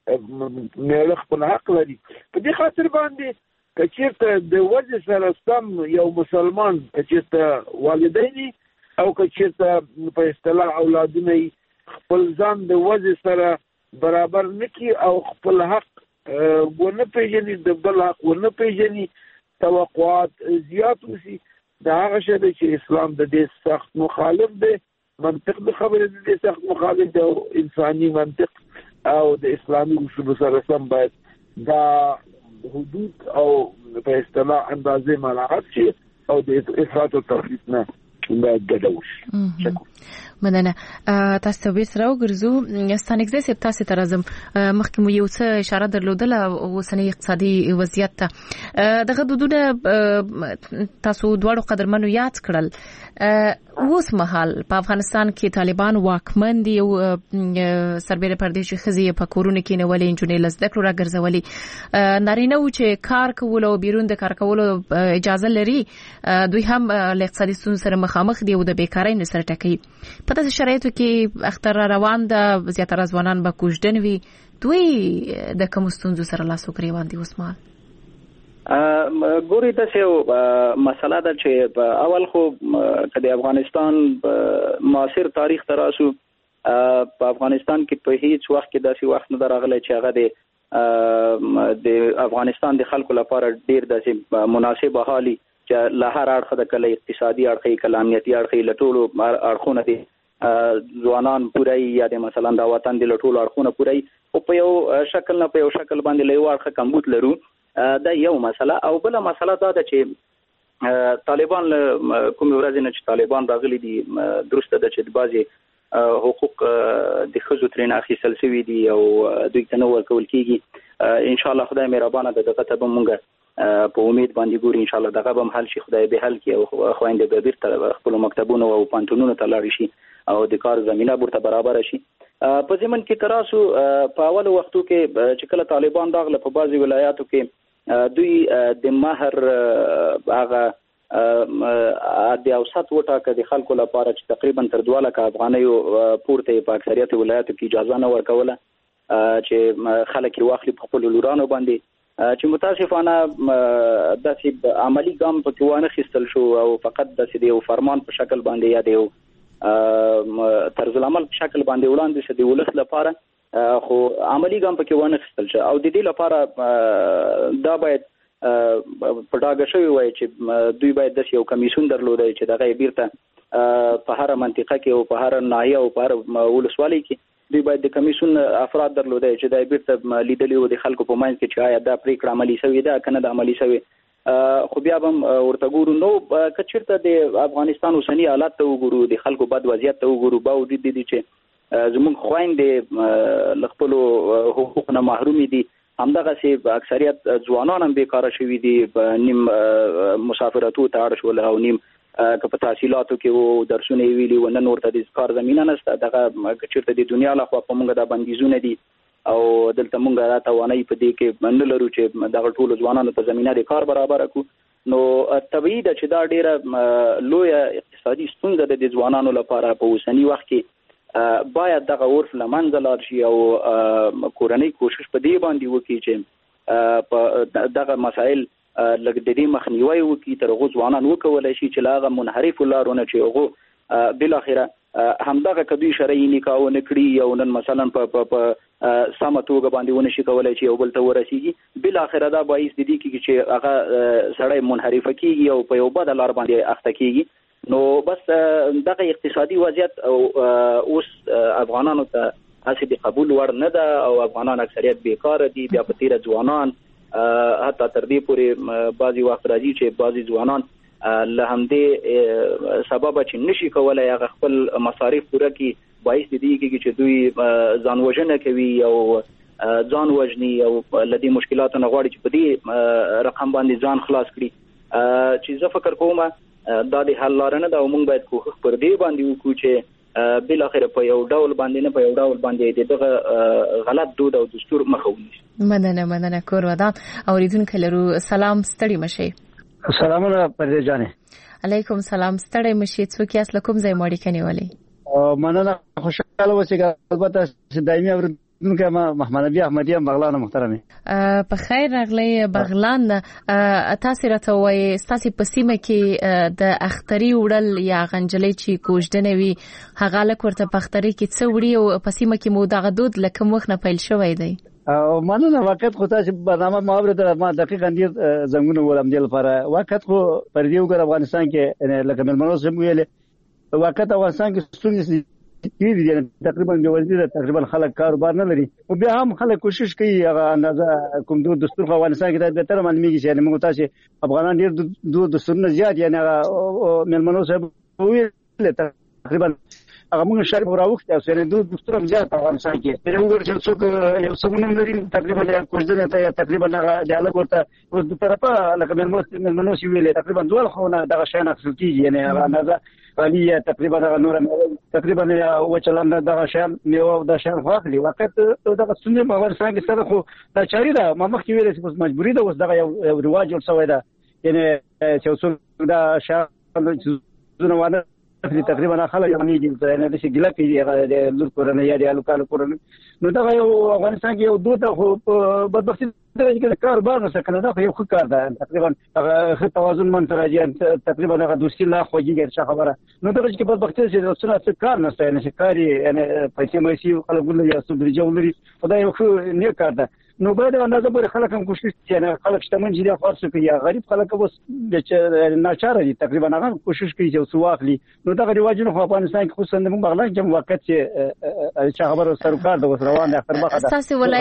میړه خپل حق لري په دې خاطر باندې کچیرته د وجه سره سم یو مسلمان کچیرته والدین او کچیرته په اصطلاح اولادونه خپل ځان د وجه سره برابر نکي او خپل حق ونه پیژني د بل حق ونه پیژني توقعات زیات وسی دا هغه شی چې اسلام د دې سخت مخالف دی منطق د خبرې د دې سخت مخالف دی او انساني منطق او د اسلامي اصول سره سم باید دا حدود او په اصطلاح اندازې مراعات شي او د افراط او تفریط نه باید ډډه وشي. مننه. تاسو به سره وګرځو ستانګزه سپ تاسو ته راځم مخکې مو یو څه اشاره درلودله اوسنی اقتصادي وضعیت ته دغه دودونه تاسو دواړو قدرمنو یاد کړل اوس مهال په افغانستان کې طالبان واکمن دي او سربېره پردیشي خزي په کورونه کې نه ولې انجونې لزده کړو راګرځولي نارینه و چې کار کول او بیرون د کار کولو اجازه لري دوی هم له اقتصادي ستونزو سره مخامخ دي او د بیکارۍ نه سره ټکي په داسې شرایطو کې اختر روان ده زیاتره ځوانان به کوژدن وي دوی د کوم ستونزو سره لاس و ګریوان دي اوس مهال ګوري تاسو مسله ده چې اول خو د افغانستان معاصر تاریخ تراسو په افغانستان کې په هیڅ وخت کې داسې وخت نه راغلی چې هغه د افغانستان د خلکو لپاره ډیر داسې مناسب حالي چې له هر اړخه د کله اقتصادي اړخي کله امنیتي اړخي لټولو اړخونه دي ځوانان پورای یا د مثلا د وطن د لټولو اړخونه پورای او په یو شکل نه په یو شکل باندې له یو اړخه کمبود لرو دا یو مسله او بل مسله دا ده چې طالبان کوم ورځ نه چې طالبان راغلي دي درسته ده چې د بازي حقوق د خزو ترين اخیستل شوی دي او دوی ته نو ورکول کیږي ان شاء الله خدای مهربانه ده دغه ته مونږ په امید باندې ګوري ان شاء الله دغه به حل شي خدای به حل کړي او خويندې به بیرته خپل مکتبونو او پانتونونو ته لاړ شي او د کار زمينه ورته برابر شي په ځمن کې تراسو په اول وختو کې چې کله طالبان داغله په بعضي ولایاتو کې دوی د مہر هغه د اوسط وټاکه د خلکو لپاره چې تقریبا تر 2 لک افغانیو پورته په اکثریت ولایاتو کې اجازه نه ورکوله چې خلک واخلي په خپل لورانو باندې چې متاسفانه داسې عملی ګام په توانه خستل شو او فقط داسې یو فرمان په شکل باندې یا د طرز العمل په شکل باندې وړاندې شو د ولس لپاره خو عملی ګام په کې ونه خستل شو او د دې لپاره دا باید په ډاګه شوی وای چې دوی باید د یو کمیسون درلودای چې دغه بیرته په هر منطقه کې او په هر ناحیه او په هر ولسوالۍ کې دوی باید د کمیسون افراد درلودای چې د بیرته لیدلی او د خلکو په منځ کې چې آیا دا پریکړه عملی شوې ده کنه د عملی شوې خو بیا هم ورته ګورو نو کچرته د افغانستان اوسنی حالات ته وګورو د خلکو بد وضعیت ته وګورو باوجود دي چې زموږ خويندې لخپل حقوق نه محروم دي همدغه سي اکثریت ځوانان هم بیکاره شوي دي نیم مسافرتو ته اړ شول او نیم که په تحصیلاتو کې وو درسونه ویلي و نن ورته د کار زمينه نشته دغه چیرته د دنیا له خوا په موږ د بندیزونه دي او دلته موږ را توانای په دې کې نه لرو چې دغه ټول ځوانانو ته زمينه د کار برابر کړو نو طبيعي ده چې دا ډیره لوی اقتصادي ستونزه ده د ځوانانو لپاره په اوسنی وخت کې باید دغه عرف لمنځه لاړ شي او کورنۍ کوشش په دې باندې وکړي چې په دغه مسائل لکه د دې مخنیوي وکړي تر هغه ځوانان وکولای شي چې لاغه منحرف لارونه چې هغه بل اخره همدغه کدوې شرعي نکاح نکړي او نن مثلا په سماتوګه باندې ونه شي کولای چې یو بل ته ورسیږي بل اخره دا باعث دي چې هغه سړی منحرف کیږي او په یو بد لار باندې اخته کیږي نو بس دغه اقتصادي وضعیت او اوس افغانانو ته هڅه به قبول ور نه ده او افغانان اکثریت بیکاره دي بیا په تیر ځوانان حتی تر دې پورې بعضی وخت راځي چې بعضی ځوانان له همدې سبب چې نشي کولای هغه خپل مصارف پوره کړي باعث دي چې دوی ځان وژنه کوي او ځان وژني او لدی مشکلاتو نه غواړي چې په دې رقم باندې ځان خلاص کړي چې زه فکر کوم دا د حل لار نه ده او موږ باید کوښښ پر دې باندې وکړو چې بل اخر په یو ډول باندې نه په یو ډول باندې دغه غلط دود او دستور مخه ونیسي مننه کور ودان اوریدونکو لرو سلام ستړي مشه سلامونه پردې جانې علیکم سلام ستړي مشه څوک یاس لکم ځای مړی کني ولې مننه خوشاله اوسئ البته دایمي اوریدونکو محمد نبی احمدی بغلان محترمه په خیر راغلی بغلان تاسو راته وایي تاسو په سیمه کې د اختری وړل یا غنجلې چې کوژدنه وي هغه لک ورته په اختری کې څه وړي او په سیمه کې مو دغه دود لکه مخ نه پیل شوی دی او مننه واقعیت خو تاسو برنامه محاوره در ما دقیق اندیر زنګونه ولم دی لپاره واقعیت خو پر دې وګور افغانستان کې لکه ملمنو سم ویل واقعیت افغانستان کې ستونزې دي تقریبا جوړ تقریبا خلک کاروبار نه لري او بیا هم خلک کوشش کوي هغه اندازه کوم دود دستور په افغانستان کې د تر معلومیږي چې موږ تاسو افغانان ډیر دود دستورونه زیات یعنی هغه ملمنو صاحب ویل تقریبا هغه موږ شرط راوخت او سره دود دستور زیات افغانستان کې پر موږ چې څوک یو څومره لري تقریبا کوژدنه ته تقریبا هغه د علاوه ورته اوس د طرفه لکه ملمنو ویل تقریبا دوه خونه دغه شان اخصل کیږي یعنی هغه اندازه عالیه تقریبا نور تقریبا وچلند دغه شان میو د شان واخلي وخت دغه سنې په افغانستان کې سره خو دا چاري ده ما مخکې ویل چې مجبوری ده اوس دغه یو رواج جوړ شوی ده یعنی چې اوس دا شان زونه ونه تقریبا خلک یې دي نه د شګلا کې د لور کورنۍ یا د لوکال کورنۍ نو دا یو افغانستان کې یو دوه خو بدبختي درجه کې کاروبار نه سکنه دا خو یو ښه کار ده تقریبا هغه توازن منځ راځي تقریبا هغه دوستي لا خوږیږي څه خبره نو درجه کې بدبختي چې څه کار نه ستای نه کاری یعنی پیسې مې سی خلک ولري یا څه درجه ولري خدای یو ښه نه کار ده نو باید اندازه پر خلک هم کوشش کوي خلک شتمن دي خاص کوي یا غریب خلک اوس د ناچاره دي تقریبا هغه کوشش کوي چې وسواخلي نو دا رواجونه په افغانستان کې خصوصا د بغلان کې موقت چې خبره سرکار د وسروان د اختر بخښه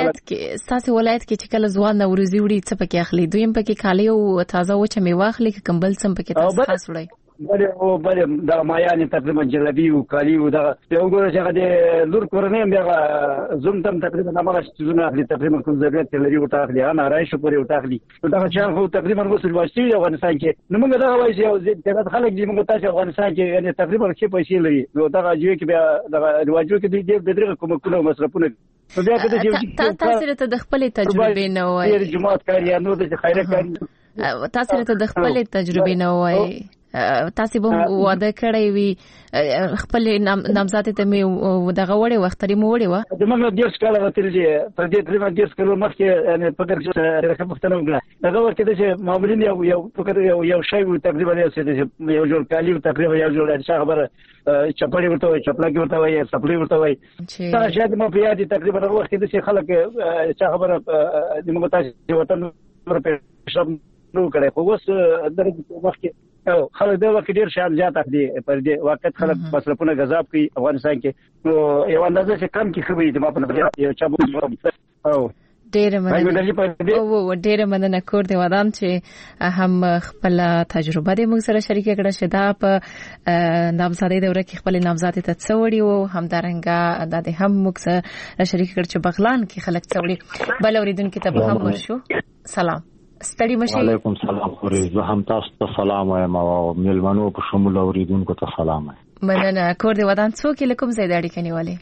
تاسو ولایت کې چې کله ځوان نوروزي وړي څه پکې اخلي دویم پکې کالی او تازه وچه میوه اخلي کمبل سم پکې تاسو خاص وړي بله دا مایان تقریبا جلبی او کالی او دا یو ګور چې د لور کورنۍ بیا زوم تم تقریبا هغه څه اخلي تقریبا کوم ضرورت لري او تاخلي انا رايش پورې او تاخلي دا چې خو تقریبا وصول واشتي افغانستان کې نو موږ دا وایي چې یو خلک دي موږ تاسو افغانستان کې یعنی تقریبا څه پیسې لري نو دا راځي چې بیا دا رواجو کې د دغه کومه مصرفونه نو بیا کله چې تاسو ته د خپل تجربه نه وایي جماعت کاری یا نو د خیرات کاری تاسو ته د خپل تجربه نه وایي تاسو به واده کړی وي خپل نامزاد ته مې دغه وړي وختري مو وړي و د موږ د ډیر کال وتل دي پر دې تقریبا ډیر کال مخکې یعنی په دغه څه راځم مختنه وګړه دغه وخت کې چې معمولین یو فکر یو شی تقریبا یو جوړ کالی تقریبا یو جوړ چې خبره چپړی ورته وي چپلاکی ورته وي سپلی ورته وي دا شاید مو په یاد تقریبا هغه وخت کې چې خلک چې خبره د موږ تاسو وطن ورته شب نو کړي خو اوس درې وخت او خلک دا وخت ډیر شان زیات اخلي پر دې وخت خلک مصرفونه غذاب کوي افغانستان کې نو یو اندازه چې کم کې خبرې د ما په نظر یو چابو او ډېر مننه کور دی ودان چې هم خپل تجربه د موږ سره شریک کړه چې دا په نامزادۍ دوره کې خپل نامزادۍ ته څوړي او هم درنګا د هم موږ سره شریک کړ چې بغلان کې خلک څوړي بل اوریدونکو ته به هم ورشو. سلام ستړي مشي. وعلیکم سلام خوري زه هم تاسو ته سلام وایم او ملمنو په شمول اوریدونکو ته سلام وایم. مننه کور دی ودان څوک لکم زید اړیکه نیولې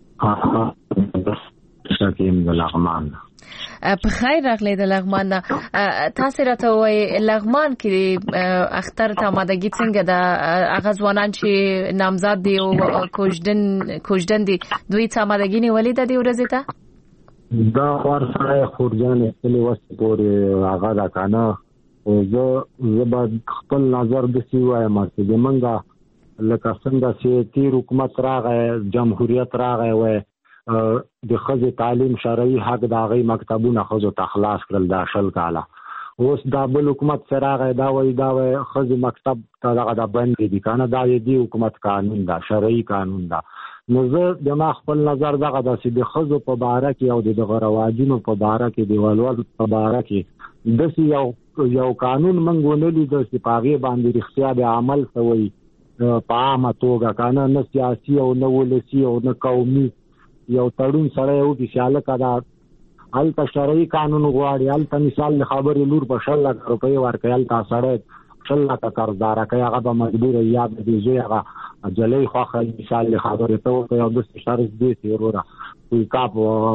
شکیم د لغمان. په خیر راغلی د لغمان. تاسو راته وای لغمان کې اختر ته آمادګي څنګه د اغاځوانان چې نامزاد دي او کوژدن دي دوی ته آمادګي نیولې د دې ورځې ته دا ورسره خورجان خپل وسه پورې هغه دا کنه او زه به خپل نظر د سی وایم چې زمونږه لکه څنګه چې تیر حکومت راغی جمهوریت راغی وای د خځې تعلیم شرعي حق د هغه مکتبونه خځو ته خلاص کړل د شل کاله. اوس دا بل حکومت سره راغی دا وای خځې مکتب ته دغه د بند دي کنه دا دی حکومت قانون دا شرعي قانون دا. نو زه د ما خپل نظر دغه د چې د خځو په باره کې او د رواجونو په باره کې د ولور په باره کې د یو قانون منګونه لیدل چې پاغي باندې رښتیا د عمل کوي په عامه توګه کنه نه سیاسي او نه ولسی او نه قومي یو تړون سره یو د شاله کدا الته شرعي قانون غواړي الته مثال خبرې لور په 1 لک روپۍ ورکړي الته سره 1 لک قرضدار کوي هغه به مجبور یا د دې هغه جلې خوخه مثال خبرې ته یو د شرط دي ضروره کوئی کاپ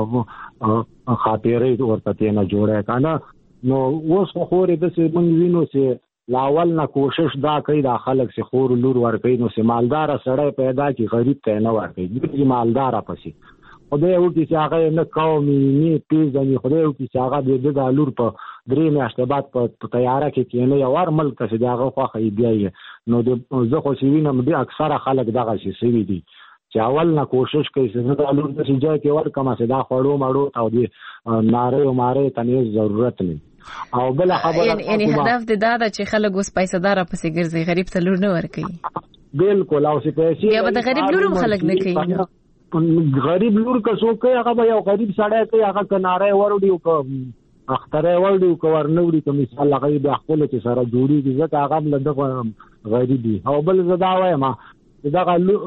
خاطرې ورته نه جوړه کنه. نو اوس خو د څه مونږ وینو چې لاول نه کوشش دا کوي د خلک چې خور لور ورکړي نو چې مالدار سړی پیدا کی غریب ته نه ورکړي د مالدار پسې خدای یو چې هغه نه قومي نه پیژني خدای یو چې هغه د لور په 3 میاشتې بعد په تیاره کې کینې یو ور ملک چې هغه خوخه بیا نو زه خو وینم د اکثره خلک دغه شي سوي دي چې اول نه کوشش کوي چې د لور د سجای کې ورکم چې دا خړو مړو او د ناره او ماره تنه ضرورت نه او بل خبره یعنی هدف د دا چې خلک اوس پیسې دار پسې ګرځي غریب ته لور نه ورکړي. بالکل او چې پیسې یا به د غریب لور خلک نه کوي غریب لور که څوک هغه یو غریب سړی کوي هغه کناره وروډي او اختره وروډي او ورنوړي کوم مثال هغه د خپل چې سره جوړي ځکه هغه لږ غریبي او بل زدا وایم دا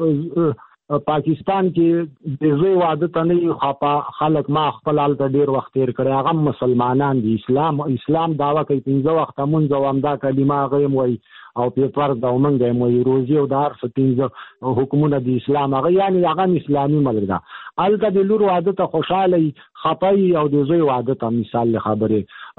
پاکستان کې د زوی واده تنه خلک ما خپل حالت ډیر وخت تیر کړی هغه مسلمانان دي اسلام داوا کوي 15 وخت مونږ وامدا کلمه غیم وای او پیپر دا ومنګ موي روزي او دار 15 حکومت د اسلام هغه یعنی هغه اسلامي ملک دا الګ د لور واده ته خوشاله خپای او د زوی واده ته مثال خبره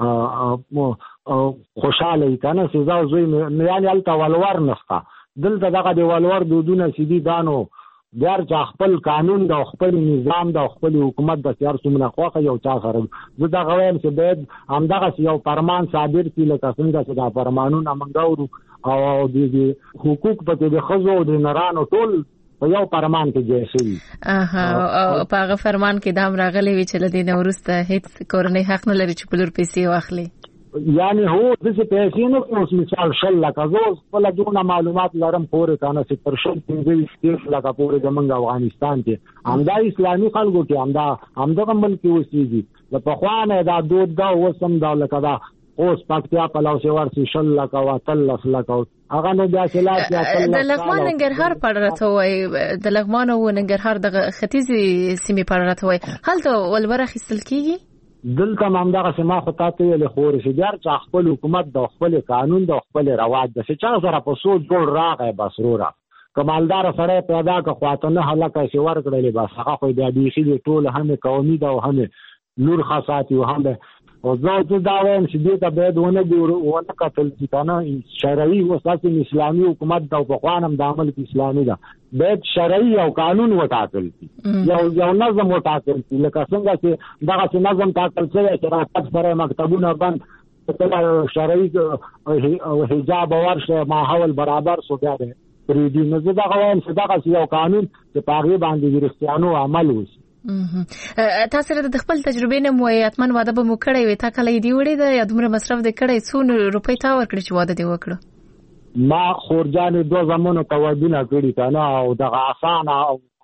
خوشاله کنه سزا زوی یعنی الته ولور نستا دلته دغه د ولور دودونه سیدي دانو بیا چې خپل قانون د خپل نظام د خپل حکومت د سیار سمونه خوخه یو چا سره زه دا غواړم چې باید همدغه یو فرمان صادر کړي لکه څنګه چې دا فرمانونه منګورو او د حقوق په د خزو د نرانو ټول په یو فرمان کې جوړ شوی. او په هغه فرمان کې دا راغلی وی چې لدی نورسته هیڅ کورنۍ حق نه لري چې په لور پیسې واخلي. یعنی هو د څه پیسې نه اوس مثال 1 لک زو خپل دونه معلومات لرم پورې کنه چې پر 15 لک پورې د منګ افغانستان کې همدا اسلامي خلکو کې همدغه ملک اوسېږي د پخوانه دا دود دا وسم دا لکه دا اوس پکتیا په لاو شوار چې 1 لک او 13 لک هغه نه بیا خلاف یا د لغمان ننګرهار پړرته وای د لغمان او ننګرهار د ختیځي سیمې پړرته وای هلته ولوره خستل کیږي دلته همدغه سما خطا ته له خور شي ګر چې خپل حکومت د خپل قانون د خپل رواج د څه چا سره په سود جوړ راغی بسرورا کمالدار سره پیدا که خواطنه هلاکه شي ورکړلې بس هغه خو بیا دی شي ټول هم قومي دا هم نور خاصاتي هم او زه دا وایم چې دې ته باید ونه قتل چې کنه شرعي او اساسي اسلامي حکومت د پخوانم د عمل اسلامي دا باید شرعي او قانون وټاکل شي یو نظم وټاکل شي لکه څنګه چې دغه نظم ټاکل شوی چې راځي سره مکتبونه بند شرعي او حجاب ورشه ماحول برابر سو بیا دی پرې دې نه دا وایم چې دغه یو قانون چې پاغي باندې ورستانو عمل وشي. تاسو د خپل تجربې نه مویاتمن واده به مو کړی وي تا کله دی وړي د یا دومره مصرف د کړی څو روپۍ تا ورکړي چې واده دی وکړو؟ ما خورجان 2 زمونو توادونه کړی کنه او دغه اسانه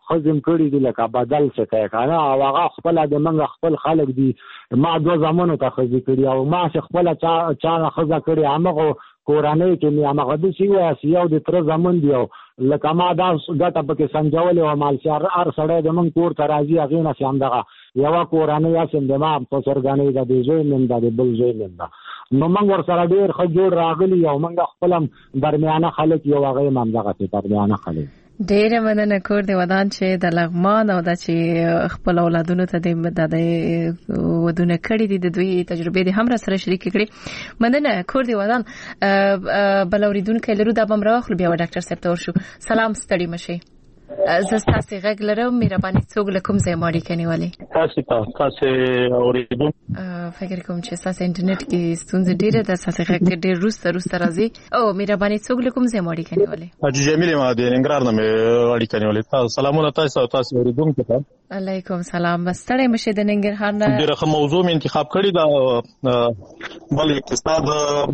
خزم کړی دي لکه بدل څه کوي کنه او هغه خپل د منګ خپل خلک دي ما دوه زمونو ته خزي کړی او ما خپل چا خزا کړی هغه کورانه کې می هغه د سی واسي او د تر زمون دی لکه ما دا ګټه پکې سنجول او مال شهر ار سړی د من کور ته راځي هغه نه سم دغه یو کورانه یا سم د ما په سرګانې د دې ځای نن د بل ځای نن دا نو موږ ور سره ډیر خجور راغلی او موږ خپل درمیانه خلک یو هغه ممدغه ته درمیانه خلک ډېر مننه کور دی ودان چې د لغمان او د چې خپل اولادونو ته د ودونه کړی دي د دوی تجربه دي هم سره شریک کړي مننه کور دی ودان بلوریدونکو لرو د بمراخ بیا ډاکټر صاحب ته ورشو سلام ستړي مشي زستاسي غږ لرم مهرباني څوک لکم زې ماړي کنيواله تاسو اوریدون فکر کوم چې تاسو انټرنیټ کې ستونزې ډېره ده تاسو غږ ډېر روسته راځي او مهرباني څوک لکم زې ماړي کنيواله حاجی جمیل ما د ننګرهار نه ماړي کنيواله تاسو سلامونه تاسو اوریدون ته علیکم سلام ستړي مشه د ننګرهار نه ډېر موضوع می انتخاب کړی دا بل اقتصاد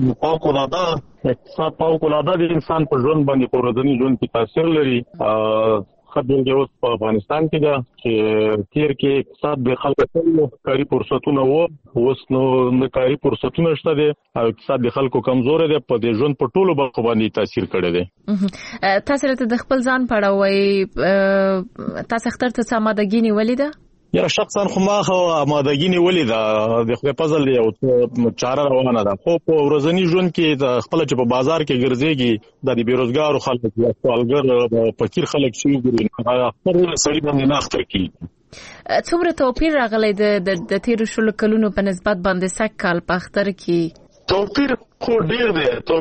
پاوکولاده د انسان په ژوند باندې په ورځني ژوند کې تاثیر لري خبرې د اوس په افغانستان کې دا چې تیر کې اقتصاد د خلکو کاری فرصتونه اوس نو کاری فرصتونه شته دي او اقتصاد د خلکو کمزور دي په د ژوند په ټولو برخو باندې تاثیر کړی دی تاسو ته د خپل ځان پړاوي تاسو ختر ته سمادګی نیولې ده یا شخصا خو ما آمادګی نیولې ده د خپل پزل یو چاره روانه ده خو په ورځنی ژوند کې د خپل چې په بازار کې ګرځېږي د بیروزګارو خلک یا سوالګر فقیر خلک شي ګوري هغه خپل سړي باندې نه اخته کی څومره توپیر راغلی د تیر شلو کلونو په نسبت باندې سک کال په اختر کې توپیر خو ډیر دی او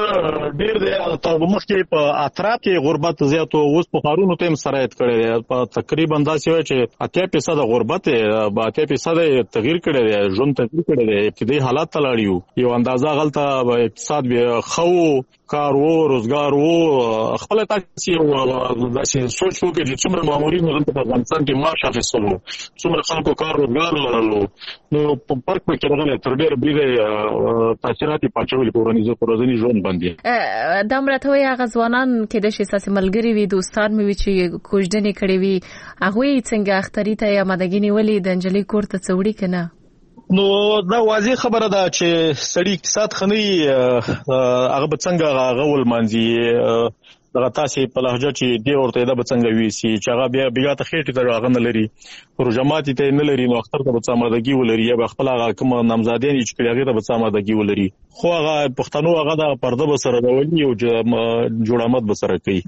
مخکې په اطراف کې غربت زیات او اوس په خارونو ته سرایت کړی دی په تقریبا داسې وایي چې 80% غربت 80% تغییر کړی دی ژوند تغییر کړی دی ابتدایي حالات ته لاړ یو اندازه غلطه اقتصاد به خو کار وو روزګار وو خپل تاسو داسې سوچ وکړئ چې څومره مامورین په افغانستان کې معاش اخیستلو څومره خلکو کار روزګار لرلو نو په فرق کې راغلی تر ډېر بیره تاثیرات پاتول پورانیزو ژوند باندې د امراتوي غزوانان کې د شیساسي ملګری وي دوستان مې چې کوژدنې کړې وي هغه څنګه اختری ته یا مدګینی ولې د انجلۍ کور ته څوړي کنه نو دا واضح خبره ده چې سړی اقتصاد خني هغه څنګه غول مانځي دغه تاسو په لهجه چې دی ورته د څنګه ویسي چې هغه بیا ته خېټه ته هغه نه لري پروژمات ته نه لري نو اختر ته به سمادګي ولري یا خپل هغه کوم نامزادین چې کړي هغه به سمادګي ولري خو هغه پښتنو هغه د پرده به سره راولي او جوړامت به سره کوي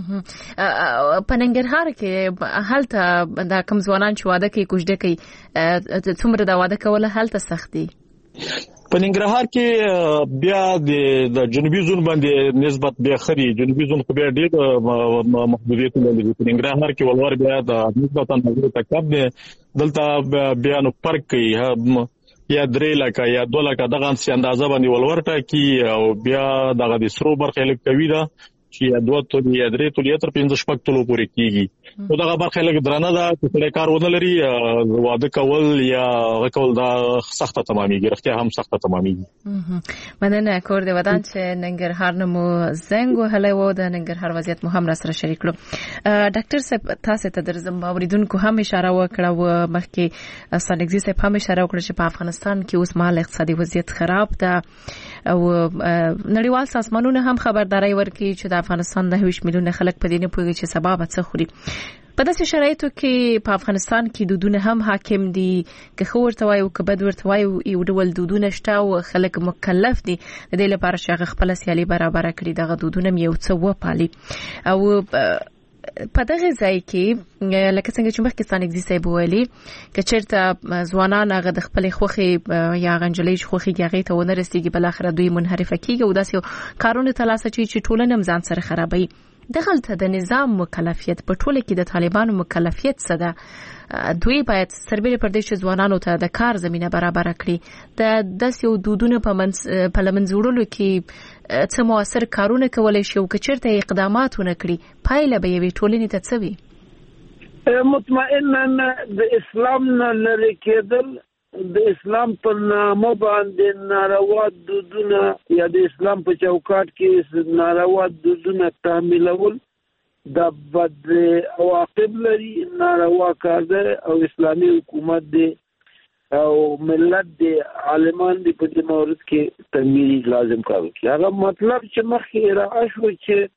په ننګرهار کې هلته د کوم ځوانان چې واده کوي کوژده کوي څومره د واده کول هلته سخت دي په ننګرهار کې بیا د جنوبي زون باندې نسبت بیا خري جنوبي زون خو بیا ډېر محدودیت لري په ننګرهار کې ولور بیا د نسبتا نظر تکب دي دلته بیا نو فرق کوي یا 3 لک یا 2 لک دغه اندازه باندې ولور ټاکي او بیا دغه د سرو برخه لک کوي دا چې یا 2 تل یا 3 تل یا تر 15 شپږ تلو پورې کیږي نو دغه برخه لګ درانه ده چې کار ونه لري واده کول یا غکول دا سخته تمامېږي رښتیا هم سخته تمامېږي مننه کور دی ودان چې ننګرهار نمو زنګ وهلی و د ننګرهار وضعیت مو هم را سره شریک کړو ډاکټر صاحب تاسو ته درځم اوریدونکو هم اشاره وکړه و مخکې سانګزي صاحب هم اشاره وکړه چې په افغانستان کې اوس مال اقتصادي وضعیت خراب ده او نړیوال سازمانونه هم خبرداري ورکړي چې د افغانستان د 20 میلیونه خلک په دې نه پوهیږي چې سبب څه خوري په داسې شرایطو کې په افغانستان کې دودونه هم حاکم دي که خو ورته وایي او که بد ورته وایي یو ډول دودونه شته او خلک مکلف دي د دې لپاره چې هغه خپل سیالي برابر کړي دغه دودونه یو څه وپالي او په دغه ځای کې لکه څنګه چې مخکې ستانګزي صاحب ویلي که چېرته ځوانان هغه د خپلې خوښې یا غنجلۍ خوښې هغې ته ونه رسېږي بل اخره دوی منحرفه کېږي او داسې کارونه ترلاسه کوي چې ټولنه هم ځان سره خرابوي دغلته د نظام مکلفیت په ټوله کې د طالبانو مکلفیت څه ده دوی باید سربېره پر دې چې ځوانانو ته د کار زمینه برابر کړي د داسې یو دودونه په لمنځه وړلو کې څه مؤثر کارونه کولی شي او که چېرته اقدامات ونه کړي پایله به یوې ټولنې ته څه وي مطمئنا د اسلام نه لرې کېدل د اسلام پر نامه باندې ناروا دودونه یا د اسلام په چوکاټ کې ناروا دودونه تعمیلول دا بد عواقب لري، ناروا کار دی او اسلامي حکومت دی او ملت دی عالمان دی په دې مورد کې تغییر لازم کار وکړي. هغه مطلب چې مخکې راغلی شو چې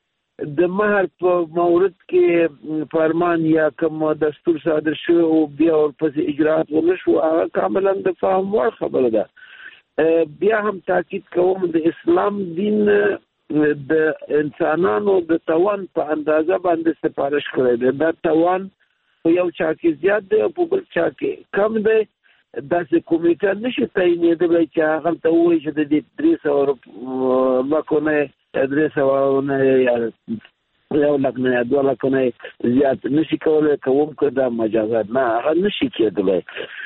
د مهر په مورد کې فرمان یا کوم دستور صادر شو او بیا ورپسې اجراات ونشو، هغه کاملا د فهم وړ خبره ده. بیا هم تاکید کوم د اسلام دین د انسانانو د توان په اندازه باندې سفارش کړی دی. دا توان په یو چا کې زیات دی او په بل چا کې کم دی. داسې کمیټه نشي تعینېدلی چې هغه ته ووایي چې د دې 300 لکونه 300 نه یا 1 لک نه یا 2 لک نه زیات نشي کولای کوم که دا مجازات نه هغه نشي کېدلی.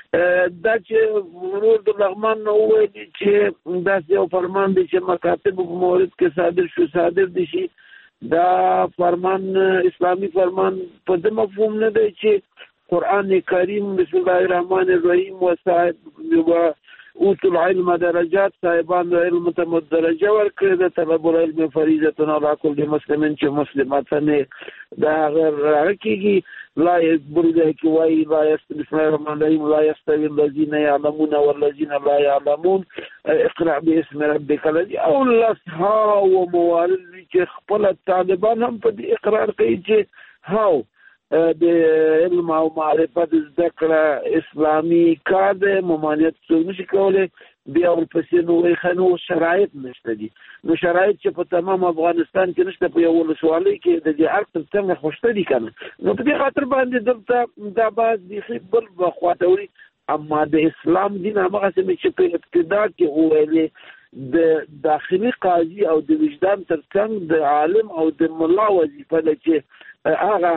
دا چې ورور د لغمان نه ووایي چې داسې یو فرمان دی چې مکاتب په مورد کې صادر دي شي، دا فرمان اسلامي فرمان په دې مفهوم نه دی چې قرآن کریم بسم الله الرحمن الرحیم و صاحب و اوتو العلم درجات، صاحبان علم ته درجه ورکړي د طلب العلم فریضه علی کل مسلم چې مسلمانه دا هغه کېږي. لا برده کې وایي لا بسم الله الرحمن الرحیم لا یستوی الذین یعلمون والذین لا یعلمون اقرأ باسم ربک الذی او الاصحاب و موارد چې خپل طالبان هم په اقرار کوي چې هاو د علم او معرفت زده کړه اسلامي کار دی، ممانعت څوک نشي کولی. بیا ورپسې نو وایي ښه نو شرایط نشته دي. نو شرایط چې په تمام افغانستان کې نشته، په یو ولسوالۍ کې د دې هر څه څنګه خو شته دي که نه. نو په دې خاطر باندې دلته دا باز بیخي بل خواته وړي. اما د اسلام دین همغسې مې چې په ابتدا کې وویلې د داخلي قاضي او د وجدان تر څنګ د عالم او د ملا وظیفه ده چې هغه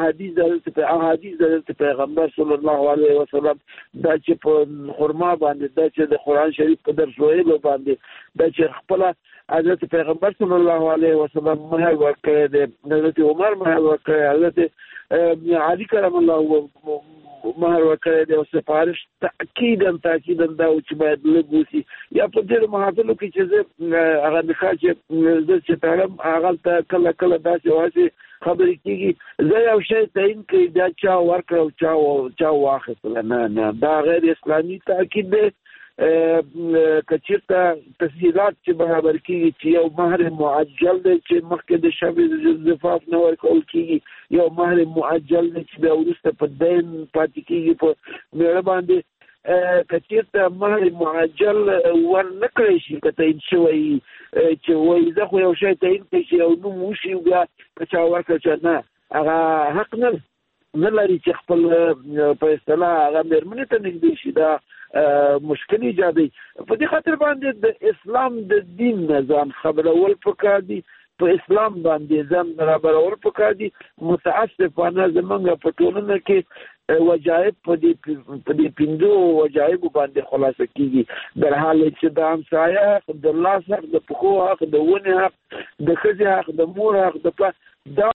حدیث د پیغمبر صلی الله علیه وسلم دا چې په خرما باندې، دا چې د قرآن شریف په درس ویلو باندې، دا چې خپل حضرت پیغمبر صلی الله علیه وسلم مهر ورکړی دی، حضرت عمر مهر ورکړی، حضرت علي کرم الله مهر ورکړی دی او سفارش تاکیدا دا چې باید لږ وشي. یا په ډېرو محافلو کې چې زه هغه نکاح چې تړم هغه ته کله کله داسې واسې خبرې کېږي زه یو شی تعین کړي دا چا ورکړه او چا واخیستله. نه دا غیر اسلامي تاکید دی. که چېرته تسهیلات چې برابر کېږي چې یو مهر معجل دی چې مخکې د شب زفاف نه ورکول کېږي، یو مهر معجل دی چې بیا وروسته په دین پاتې کېږي په میړه باندې. که چېرته مهر معجل ور نه کړی شي، که تعین شوی چې وایي زه خو یو شی تعین کړی چې یو نوم وشي بیا که چا ورکړه چې نه، هغه حق نه لري چې خپل په اصطلاح هغه مېرمنې ته نږدې شي. دا مشکل ایجادوي. په دې خاطر باندې د اسلام د دین نه ځان خبرول پکار دي، په اسلام باندې ځان برابرول پکار دي. متاسفانه زمونږ په ټولنه کې وجایب په دې 5 وجایبو باندې خلاصه کېږي، در حال چې د همسایه حق، د لاس حق، د پښو حق، د ونې حق، د ښځې حق، د مور حق، د پلار دا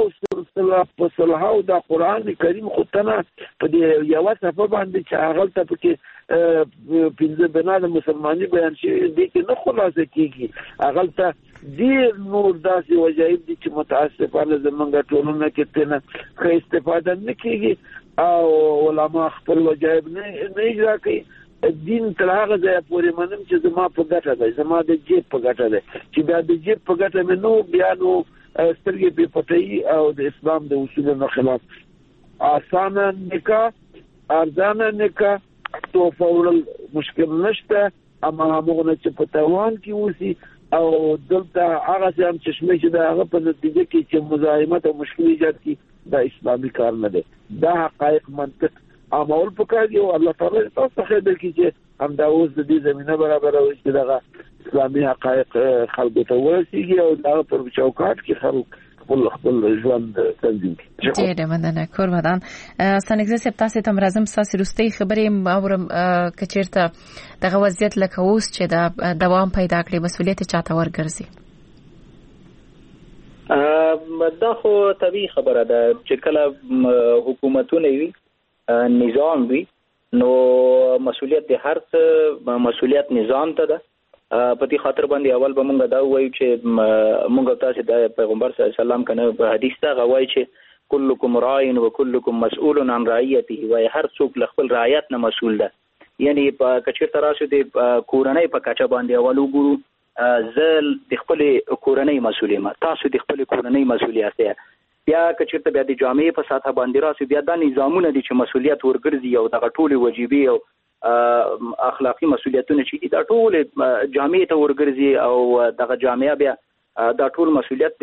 په صلحو دا قرآن کریم خو تنه په دې یوه صفحه باندې چې هغه ته پکې 5 بنا د مسلمانۍ بیان شوي دي کې نه خلاصه کېږي. هغه ته ډېر نور داسې وجایب دي چې متاسفانه زمونږ ټولنه کې ترنه ښه استفاده نه کېږي او علما خپل وجایب نه اجرا کوي. دین تر هغه ځایه پورې منم چې زما په ګټه دی، زما د جیب په ګټه دی، چې بیا د جیب په ګټه مې نو بیا نو سترګې بې پټوي او د اسلام د اصولو خلاف. اسانه نکاح، ارزانه نکاح، توفه وړل مشکل نشته، اما همغه چې په توان کې اوسي او دلته هغه هم چشمه چې د هغه په نتیجه کې چې مزاحمت او مشکل ایجاد کړي دا اسلامي کار نه دی. دا حقایق منطق عمل پکار دی او الله تعالی تاسو خیر درکړي چې هم دا اوس د دې زمينه برابر او چې دغه اسلامي حقایق خلکو ته ورسیږي او دا پر چوکاټ کې خلک خپل ژوند تنظیم کړي. ډېر مننه کورمدان. سنګزه سپ تاسو ته مرزم تاسو روستي خبرې اورم کچیرته دغه وضعیت لکه اوس چې دا دوام پیدا کړي مسولیت چاته ورګرځي. دا خو طبيعي خبره ده چې کله حکومتونه وي نظام وي نو مسولیت د هر څه مسولیت نظام ته ده په دې خاطر باندې اول به مونږ دا وایو چې مونږ تاسو د پیغمبر صلی الله علیه وسلم کنه په حدیث ته غوای چې کلکم راعین و کلکم مسئول عن رعیته و هر څوک له خپل رعایت نه مسئول ده. یعنی په کچیر تراسو د کورنۍ په کچه باندې اول وګورو زل د خپل کورنۍ مسئول ما تاسو د خپل کورنۍ مسئول یاست. بیا کچیر ته بیا د جامعې په ساته باندې راسو بیا د نظامونه دي چې مسئولیت ورګرځي او د ټولې واجبي او اخلاقی مسؤلیتونه چې دا ټول جامعې ته ورګرځي او دغه جامعه بیا دا ټول مسؤلیت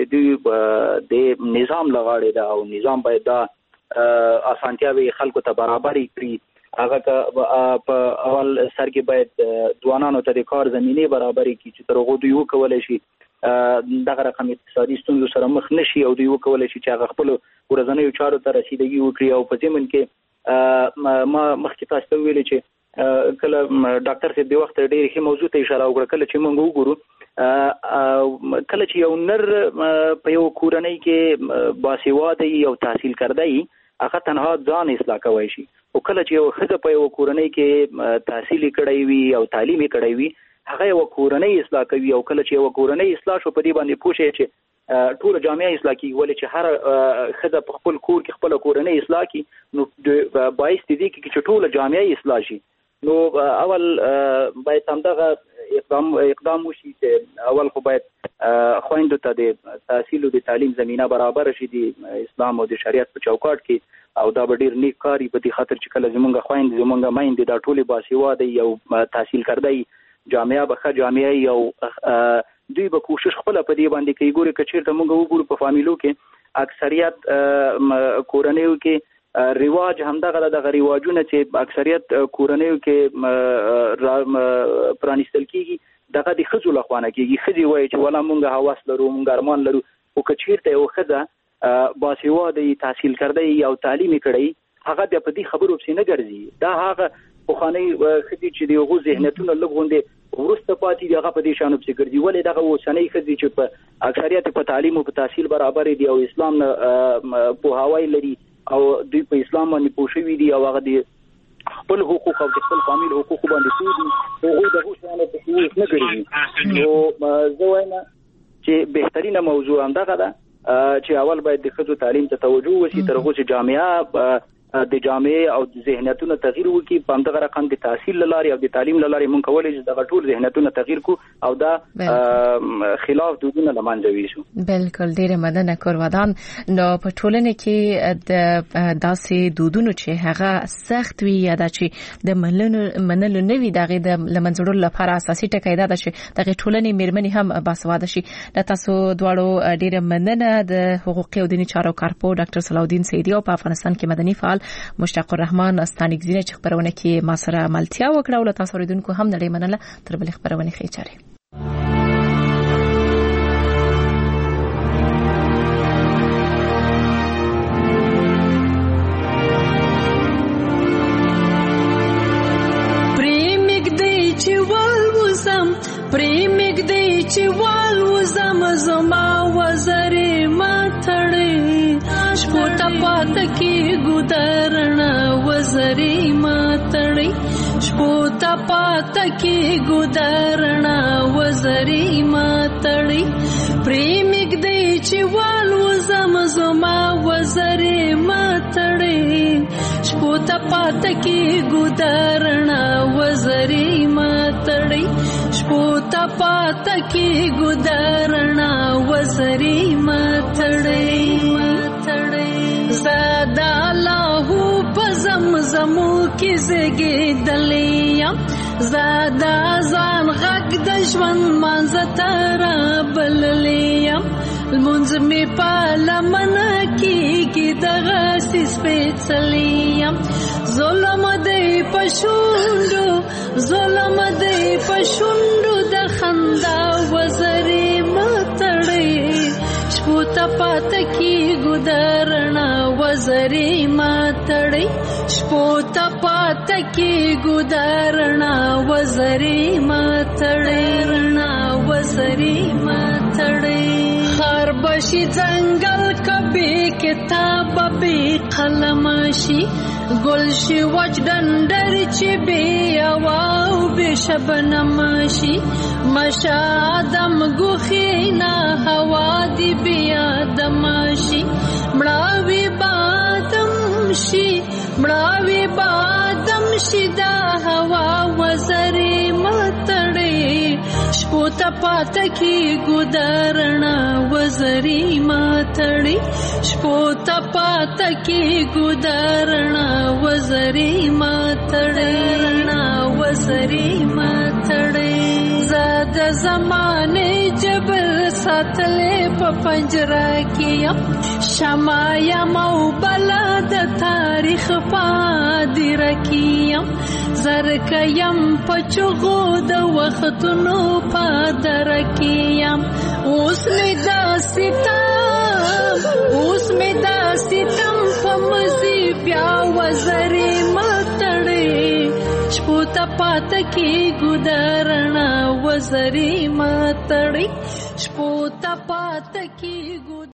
د نظام لغاړي دا او نظام باید دا اسانتیاوي خلکو ته برابر کړي. هغه په اول سر کې باید ځوانانو ته د کار زمينه برابر کړي چې تر هغه دوی وکولای شي دغه رقم اقتصادي ستونزو سره مخ نشي او دوی وکولای شي چې هغه خپل ورځنیو چارو ته رسیدګي وکړي. او په ځمن کې ما مخکې تاسو ته ویل چې کله ډاکټر صاحب د وخت ډېر ښه موضوع ته اشاره وکړه کله چې موږ وګورو کله چې یو نر په یو کورنۍ کې باسواده او تحصیل کړی هغه تنها ځان اصلاح کوي شي او کله چې یو ښځه په یو کورنۍ کې تحصیل کړی وي او تعلیم کړی وي هغه یو کورنۍ اصلاح کوي او کله چې یو کورنۍ اصلاح شو په دې باندې پوښي چې ټول جامعه اصلاح کی ولې چې هر ښځه په خپل کور کې خپل کورنۍ اصلاح کی نو باعث دي چې ټول جامعه اصلاح شي. نو اول باید همدغه اقدام وشي چې اول خو باید خويندو ته د تحصیل او د تعلیم زمينه برابر شي د اسلام او د شریعت په چوکاټ کې او دا به ډیر نیک کاری په دې خاطر چې کله زمونږ خويند زمونږ مایند دا ټولي باسواده یو تحصیل کړدای جامعه به جامعه یو دوی به کوشش خپل په دې باندې کوي. ګوري کچیر ته موږ وګورو په فامیلو کې اکثریت کورنیو کې رواج همدغه د رواجونه چې اکثریت کورنیو کې پرانیستل کیږي دغه د خځو لخوانه کیږي. خځې وایي چې ولا مونږه حواس لرو مونږ ارمان لرو او کچیر ته یو خځه باسواده تحصیل کړی او تعلیم کړی هغه بیا په دې خبرو پسې نه ګرځي. دا هغه خواني خځې چې دغه ذهنیتونه لګوندې ورسته پاتې دغه په دې شانو پسې ګرځي ولې دغه وسنۍ خځې چې په اکثریت په تعلیم او په تحصیل برابر دي او اسلام په هواي لري او دوی په اسلام باندې پوښوي دي او هغه د خپل حقوق او د خپل فامیل حقوق باندې سودي هغه د هوښانه په څیر نه کوي. نو زه وایم چې بهترینه موضوع همدغه ده چې اول باید د خځو تعلیم ته توجه وشي تر هغه چې جامعه د جامعه او د ذهنیتونو تغییر وکړي په همدغه رقم د تحصیل لاري او د تعلیم لاري مونږ کولای شو د ټول ذهنیتونو تغییر کو او دا خلاف دودونه لمانځه ویشو. بالکل ډیره مننه کورودان. نو په ټولنه کې د داسې دودونو چې هغه سخت وي یا د چې د منلو نوي دغه د لمنځړو لپاره اساسي ټکی دا چې دغه ټولنې میرمنې هم باسواده شي. تاسو دواړو ډیره مننه د حقوقي او دینی چارو کارپو ډاکټر صلاح الدین سیدی او په افغانستان کې مدني فعال مشتاق الرحمن استانیک زینه چې خبرونه کې ما سره ملتیا وکړه او تاسو ریدونکو هم نړۍ منله تر بل خبرونه خېچاره. پریمګ دی چې والوزم زما وزرې ماتړې شپو ته پات کې ګودرنا وزرې ماتړې شپو ته پات کې ګودرنا وزرې ماتړې پریمګ دی چې والوزم زما وزرې ماتړې شپو ته پات کې ګودرنا وزرې ماتړې پوتا پاتا کی گدارنا وزری ماتڑی زادا لاہو پزمزمو کی زگی دلیم زادا زان غگ دشمن منزتارا بللیم المنز می پالا منا کی دغاسی سپیڅلیم ظلم دی پشوندو ظلم دی پشوندو د خندا وزری ماتړې شپو ته پات کی ګدارنا وزری ماتړې شپو ته پات کی ګدارنا وزری ماتړې وزری ماتړې خرب بشي ځنګل کبي کتاب به قلم شي ګل شي وچ ډنډر چې به او به شبنم شي مشا دم ګوخینا هوا دی بیا دم شي مړاوي بادم شي دا هوا وزري متړي شپوتا پاتا کی ګدارنا وزري متړي شپوتا پاتا کی ګدارنا وزري متړي زاد زمانه جبر ساتلې په پنجره کې شمایا مو بلد تاریخ پادې رکیم زرکیم پچغو د وختونو پادر کیم اوس می دا ستم پمزی بیا وزری متړي شپوتا پات کی ګدارنا وزری متړي